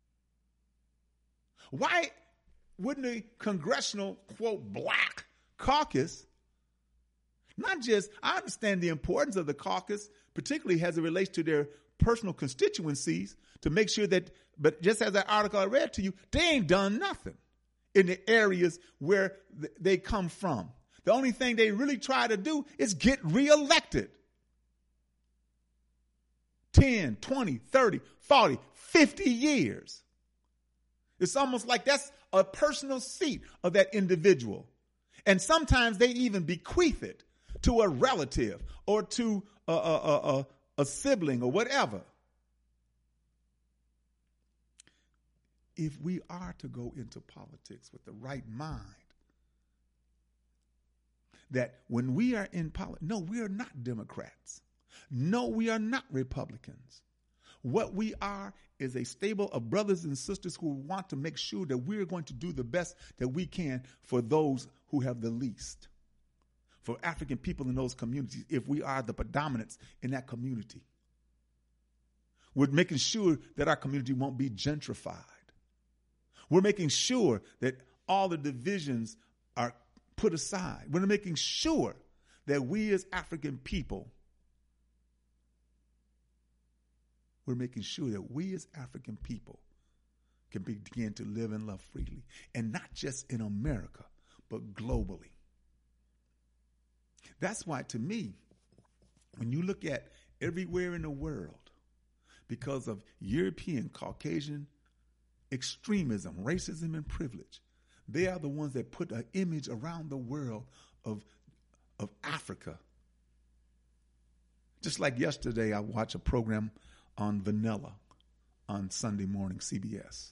Why wouldn't the congressional, quote, black caucus, not just, I understand the importance of the caucus, particularly as it relates to their personal constituencies, to make sure that, but just as that article I read to you, they ain't done nothing in the areas where th- they come from. The only thing they really try to do is get reelected. ten, twenty, thirty, forty, fifty years. It's almost like that's a personal seat of that individual. And sometimes they even bequeath it to a relative or to a, a, a, a sibling or whatever. If we are to go into politics with the right mind, that when we are in politics, no, we are not Democrats. No, we are not Republicans. What we are is a stable of brothers and sisters who want to make sure that we're going to do the best that we can for those who have the least, for African people in those communities, if we are the predominance in that community. We're making sure that our community won't be gentrified. We're making sure that all the divisions are put aside. We're making sure that we as African people, we're making sure that we as African people can begin to live and love freely. And not just in America, but globally. That's why, to me, when you look at everywhere in the world, because of European, Caucasian extremism, racism, and privilege, they are the ones that put an image around the world of, of Africa. Just like yesterday, I watched a program on vanilla on Sunday morning, C B S.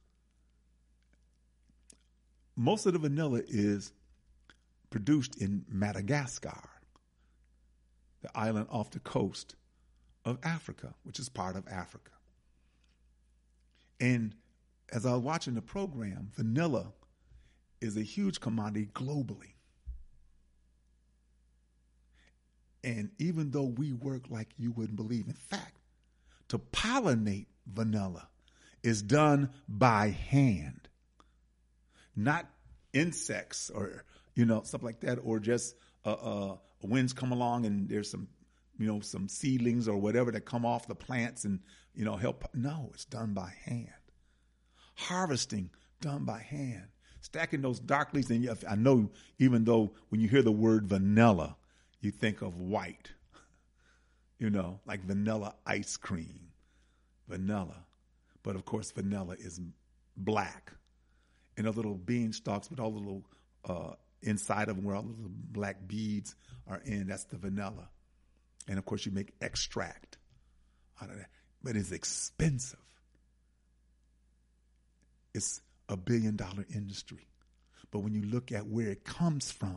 Most of the vanilla is produced in Madagascar, the island off the coast of Africa, which is part of Africa. And as I was watching the program, vanilla is a huge commodity globally. And even though we work like you wouldn't believe, in fact, to pollinate vanilla is done by hand, not insects or, you know, stuff like that, or just uh, uh, winds come along and there's some, you know, some seedlings or whatever that come off the plants and, you know, help. No, it's done by hand. Harvesting done by hand. Stacking those dark leaves. And I know, even though when you hear the word vanilla, you think of white, you know, like vanilla ice cream, vanilla. But of course, vanilla is black. And those little bean stalks with all the little uh, inside of them where all the little black beads are in, that's the vanilla. And of course, you make extract out of that. But it's expensive. It's a billion dollar industry. But when you look at where it comes from,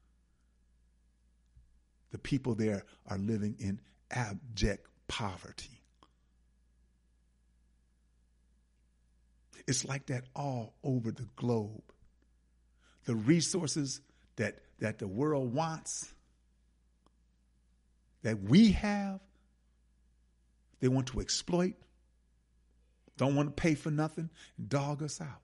the people there are living in abject poverty. It's like that all over the globe. The resources that, that the world wants, that we have, they want to exploit, don't want to pay for nothing, dog us out.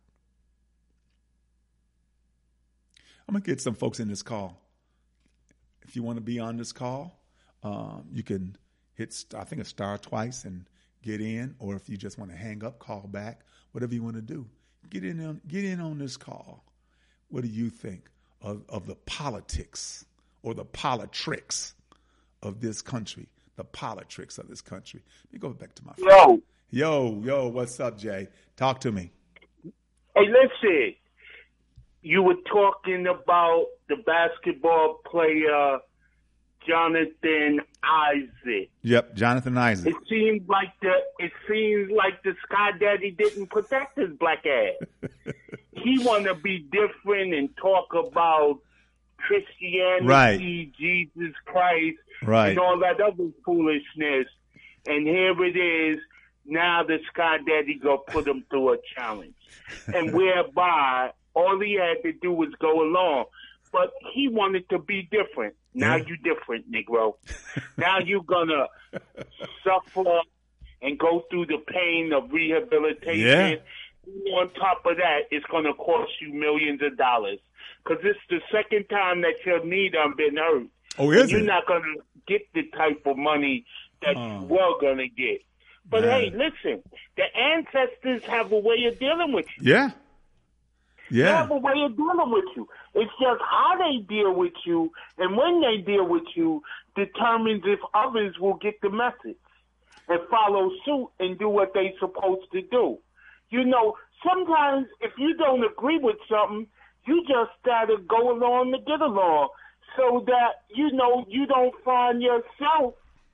I'm going to get some folks in this call. If you want to be on this call, um, you can hit, star, I think, a star twice and get in, or if you just want to hang up, call back, whatever you want to do. Get in on, get in on this call. What do you think of, of the politics or the politricks of this country? The politricks of this country. Let me go back to my phone. Yo. Yo, yo, what's up, Jay? Talk to me. Hey, listen. You were talking about the basketball player Jonathan Isaac. Yep, Jonathan Isaac. It seems like the it seems like the Sky Daddy didn't protect his black ass. He want to be different and talk about Christianity, right. Jesus Christ, right. and all that other foolishness. And here it is. Now the Sky Daddy go put him through a challenge, and whereby all he had to do was go along. But he wanted to be different. Now yeah. you different, Negro. Now you're going to suffer and go through the pain of rehabilitation. Yeah. On top of that, it's going to cost you millions of dollars. Because it's the second time that your knee done been hurt. Oh, is and it? You're not going to get the type of money that oh. you were going to get. But, Man. hey, listen, the ancestors have a way of dealing with you. Yeah. Yeah. They have a way of dealing with you. It's just how they deal with you and when they deal with you determines if others will get the message and follow suit and do what they're supposed to do. You know, sometimes if you don't agree with something, you just gotta go along to get along so that, you know, you don't find yourself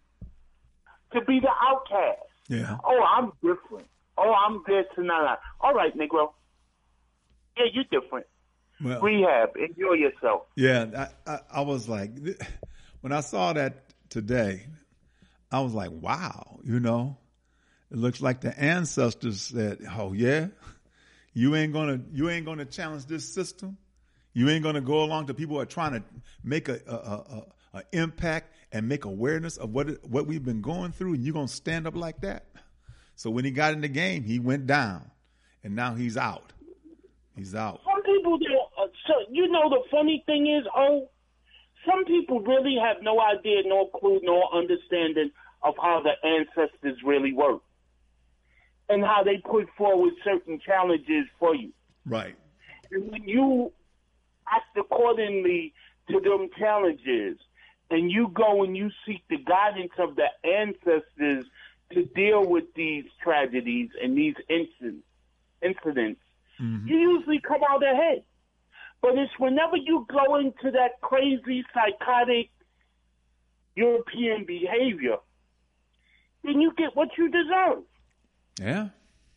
to be the outcast. Yeah. Oh, I'm different. Oh, I'm this and that. All right, Negro. Yeah, you're different. Well, rehab. Enjoy yourself. Yeah, I, I, I was like, when I saw that today, I was like, wow, you know, it looks like the ancestors said, oh yeah, you ain't gonna, you ain't gonna challenge this system. You ain't gonna go along to people who are trying to make a, a, a, a impact and make awareness of what it, what we've been going through, and you're gonna stand up like that. So when he got in the game, he went down, and now he's out. He's out. Some people, uh, so, you know, the funny thing is, oh, some people really have no idea, no clue, no understanding of how the ancestors really work and how they put forward certain challenges for you. Right. And when you act accordingly to them challenges and you go and you seek the guidance of the ancestors to deal with these tragedies and these incidents, incidents mm-hmm. you usually come out ahead. But it's whenever you go into that crazy, psychotic European behavior, then you get what you deserve. Yeah.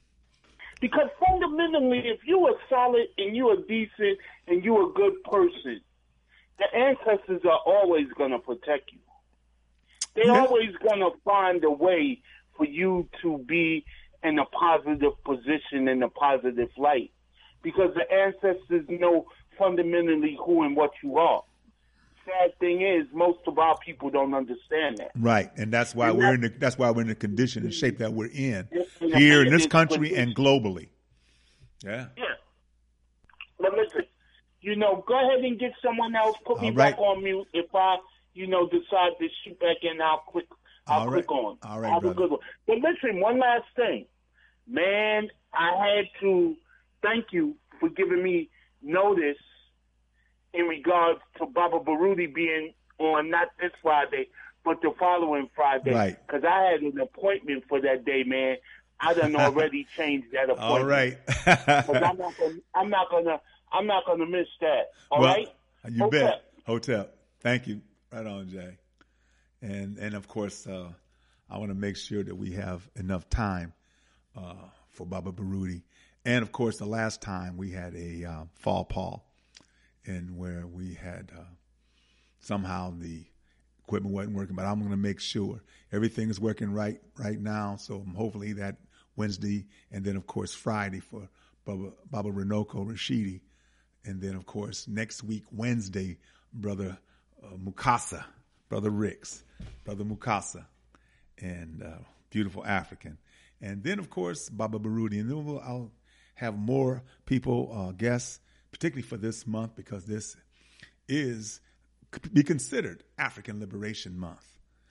Because fundamentally, if you are solid and you are decent and you are a good person, the ancestors are always going to protect you. They're yeah. always going to find a way for you to be in a positive position, in a positive light. Because the ancestors know fundamentally who and what you are. Sad thing is, most of our people don't understand that. Right, and that's why and we're in the that's why we're in the condition and shape that we're in here in this country and globally. Yeah. Yeah. But listen, you know, go ahead and get someone else. Put me right. back on mute. If I, you know, decide to shoot back in, I'll click. I'll All click right. on. All right, Have brother. a good one. But listen, one last thing, man. I had to thank you for giving me notice in regards to Baba Baruti being on not this Friday, but the following Friday. Right. Because I had an appointment for that day, man. I done already changed that appointment. All right. Because I'm not gonna, I'm not gonna, I'm not gonna miss that. All well, right. You Hotep. bet. Hotep. Thank you. Right on, Jay. And and of course, uh, I want to make sure that we have enough time uh, for Baba Baruti. And of course, the last time we had a uh, fall Paul, and where we had uh, somehow the equipment wasn't working, but I'm going to make sure everything is working right right now. So hopefully that Wednesday, and then of course Friday for Baba, Baba Renoko Rashidi, and then of course next week Wednesday, Brother uh, Mukasa, Brother Ricks, Brother Mukasa, and uh, beautiful African, and then of course Baba Baruti, and then we'll, I'll have more people, uh, guests, particularly for this month, because this is could be considered African Liberation Month.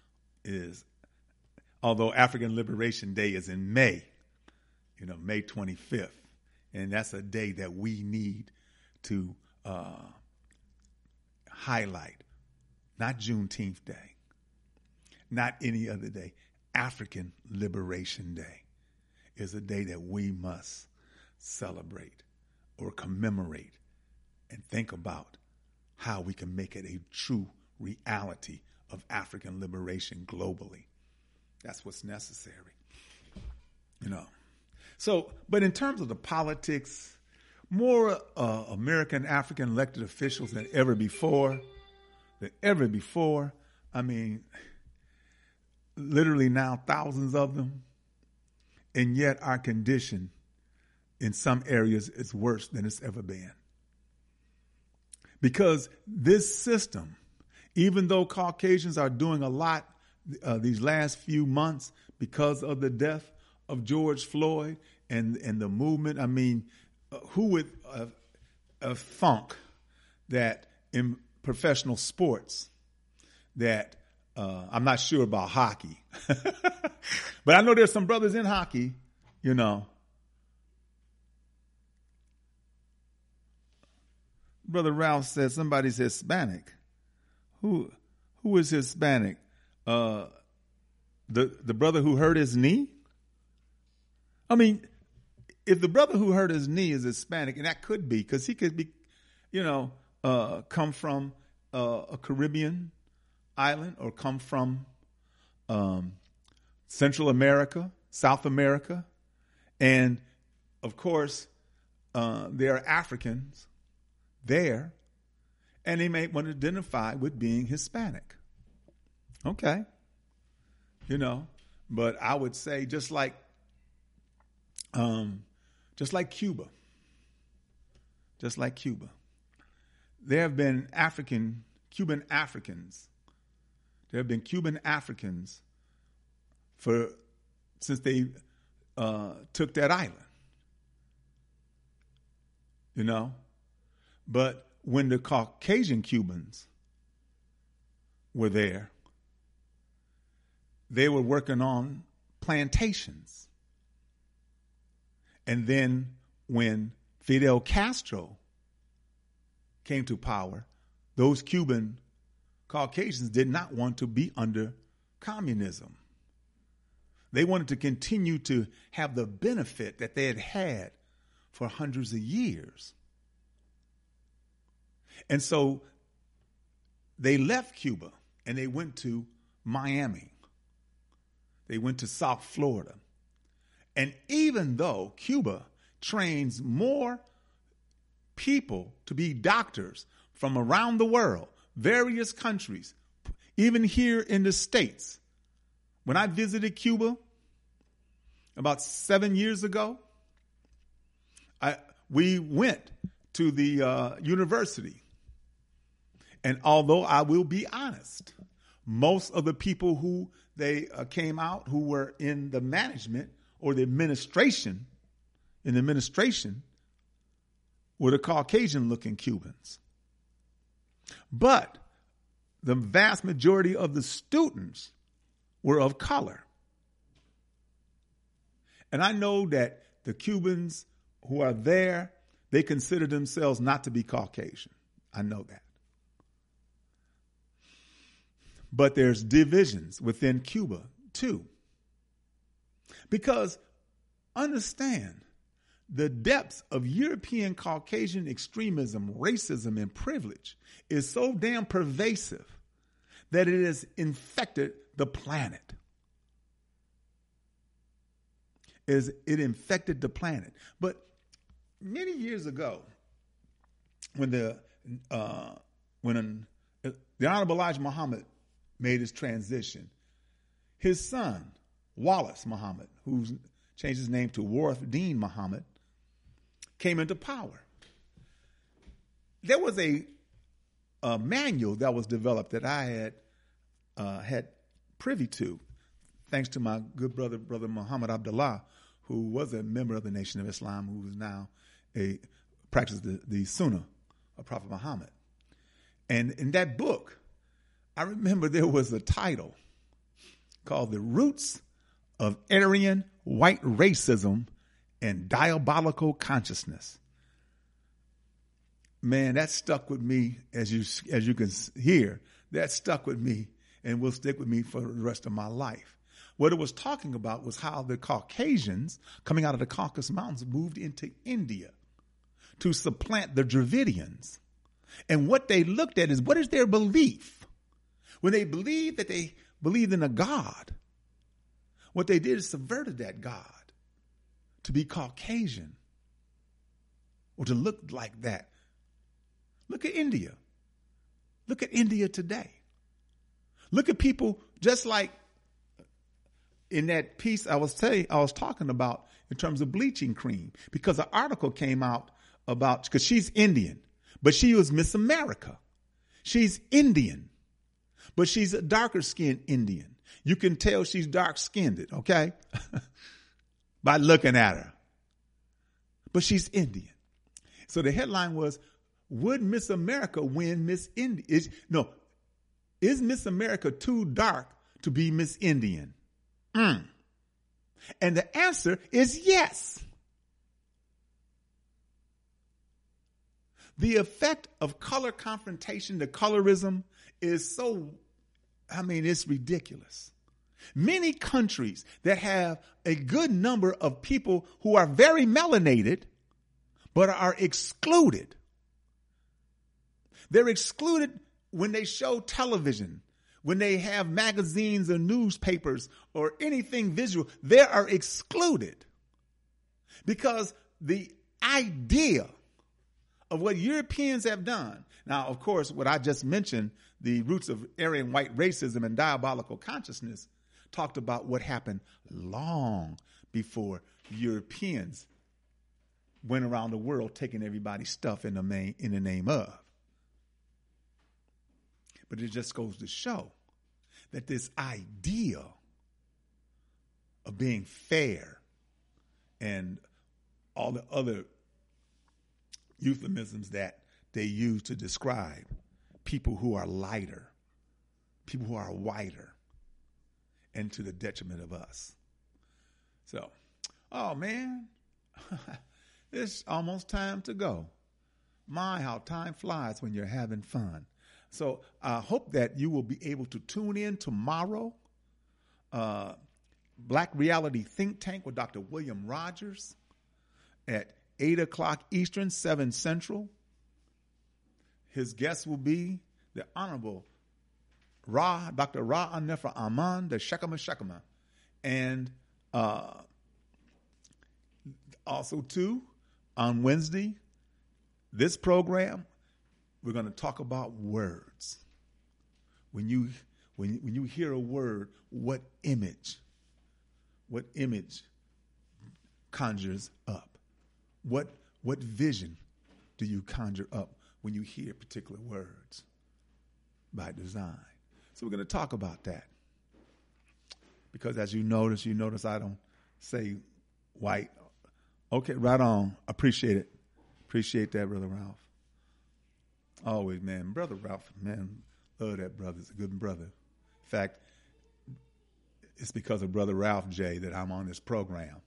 Is although African Liberation Day is in May, you know, May twenty-fifth, and that's a day that we need to uh, highlight. Not Juneteenth Day, not any other day. African Liberation Day is a day that we must celebrate or commemorate and think about how we can make it a true reality of African liberation globally. That's what's necessary, you know. So, but in terms of the politics, more uh, American African elected officials than ever before, than ever before. I mean, literally now thousands of them, and yet our condition in some areas is worse than it's ever been. Because this system, even though Caucasians are doing a lot uh, these last few months because of the death of George Floyd and, and the movement, I mean, uh, who would uh, uh, thunk that in professional sports that uh, I'm not sure about hockey, but I know there's some brothers in hockey, you know. Brother Ralph said somebody's Hispanic. Who who is Hispanic? Uh, the the brother who hurt his knee? I mean, if the brother who hurt his knee is Hispanic, and that could be, because he could be, you know, uh, come from uh, a Caribbean island or come from um, Central America, South America, and of course, uh, there are Africans there, and they may want to identify with being Hispanic. Okay. You know, but I would say just like um, just like Cuba, just like Cuba, there have been African, Cuban Africans, there have been Cuban Africans for, since they uh, took that island. You know? But when the Caucasian Cubans were there, they were working on plantations. And then when Fidel Castro came to power, those Cuban Caucasians did not want to be under communism. They wanted to continue to have the benefit that they had had for hundreds of years. And so they left Cuba and they went to Miami. They went to South Florida. And even though Cuba trains more people to be doctors from around the world, various countries, even here in the States, when I visited Cuba about seven years ago, I, we went to the uh, university. And although I will be honest, most of the people who they uh, came out who were in the management or the administration, in the administration, were the Caucasian-looking Cubans. But the vast majority of the students were of color. And I know that the Cubans who are there, they consider themselves not to be Caucasian. I know that. But there's divisions within Cuba, too. Because understand, the depths of European Caucasian extremism, racism, and privilege is so damn pervasive that it has infected the planet. Is it infected the planet? But many years ago, when the uh, when an, uh, the Honorable Elijah Muhammad made his transition, his son Wallace Muhammad, who's changed his name to Warith Deen Muhammad, came into power. There was a, a manual that was developed that I had uh, had privy to, thanks to my good brother, Brother Muhammad Abdullah, who was a member of the Nation of Islam, who is now a practices the, the Sunnah of Prophet Muhammad. And in that book, I remember there was a title called The Roots of Aryan White Racism and Diabolical Consciousness. Man, that stuck with me, as you as you can hear. That stuck with me and will stick with me for the rest of my life. What it was talking about was how the Caucasians coming out of the Caucasus Mountains moved into India to supplant the Dravidians. And what they looked at is, what is their belief? When they believed that they believed in a God, what they did is subverted that God to be Caucasian or to look like that. Look at India. Look at India today. Look at people just like in that piece I was saying, I was talking about in terms of bleaching cream, because an article came out about, because she's Indian, but she was Miss America. She's Indian, but she's a darker skinned Indian. You can tell she's dark skinned, okay? By looking at her. But she's Indian. So the headline was, would Miss America win Miss India? Is, no, is Miss America too dark to be Miss Indian? Mm. And the answer is yes. The effect of color confrontation, the colorism, is so, I mean, it's ridiculous. Many countries that have a good number of people who are very melanated, but are excluded. They're excluded when they show television, when they have magazines or newspapers or anything visual. They are excluded because the idea of what Europeans have done. Now, of course, what I just mentioned, the roots of Aryan white racism and diabolical consciousness, talked about what happened long before Europeans went around the world taking everybody's stuff in the main, in the name of. But it just goes to show that this idea of being fair and all the other euphemisms that they use to describe people who are lighter, people who are whiter, and to the detriment of us. So, oh man, it's almost time to go. My, how time flies when you're having fun. So I hope that you will be able to tune in tomorrow. Uh, Black Reality Think Tank with Doctor William Rogers at eight o'clock Eastern, seven Central. His guest will be the Honorable Ra, Doctor Ra Anefa Aman, the Shekama Shekama. And uh, also, too, on Wednesday, this program, we're going to talk about words. When you when when you hear a word, what image, what image conjures up? What what vision do you conjure up when you hear particular words by design? So we're going to talk about that. Because as you notice, you notice I don't say white. Okay, right on. Appreciate it. Appreciate that, Brother Ralph. Always, man. Brother Ralph, man, love that brother. He's a good brother. In fact, it's because of Brother Ralph J that I'm on this program.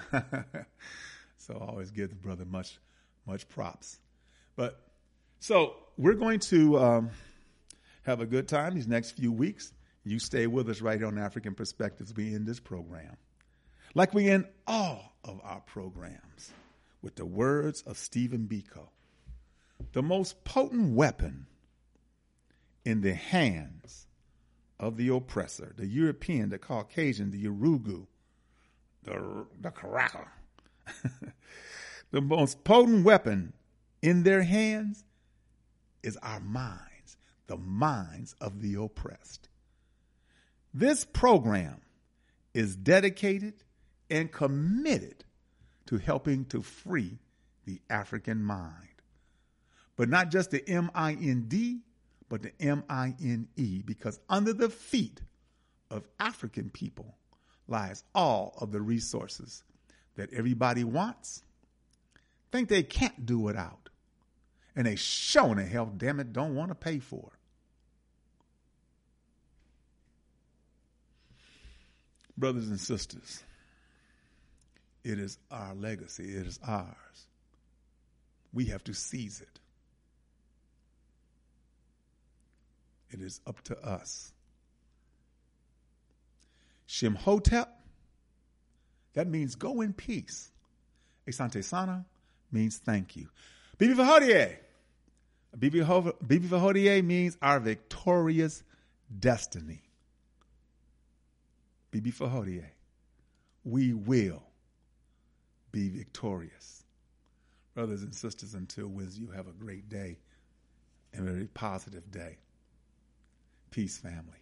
So I always give the brother much, much props. But so we're going to um, have a good time these next few weeks. You stay with us right on African Perspectives. We end this program, like we end all of our programs, with the words of Stephen Biko. The most potent weapon in the hands of the oppressor, the European, the Caucasian, the Urugu, the, the Karaka. The most potent weapon in their hands is our minds, the minds of the oppressed. This program is dedicated and committed to helping to free the African mind. But not just the M I N D, but the M I N E, because under the feet of African people lies all of the resources that everybody wants, think they can't do without, and they sure in the hell, damn it, don't want to pay for. Brothers and sisters, it is our legacy. It is ours. We have to seize it. It is up to us. Shimhotep, that means go in peace. Asante Sana means thank you. Bibi Vahodie. Bibi Vahodie means our victorious destiny. Bibi Vahodie. We will be victorious. Brothers and sisters, until Wednesday, you have a great day and a very positive day. Peace, family.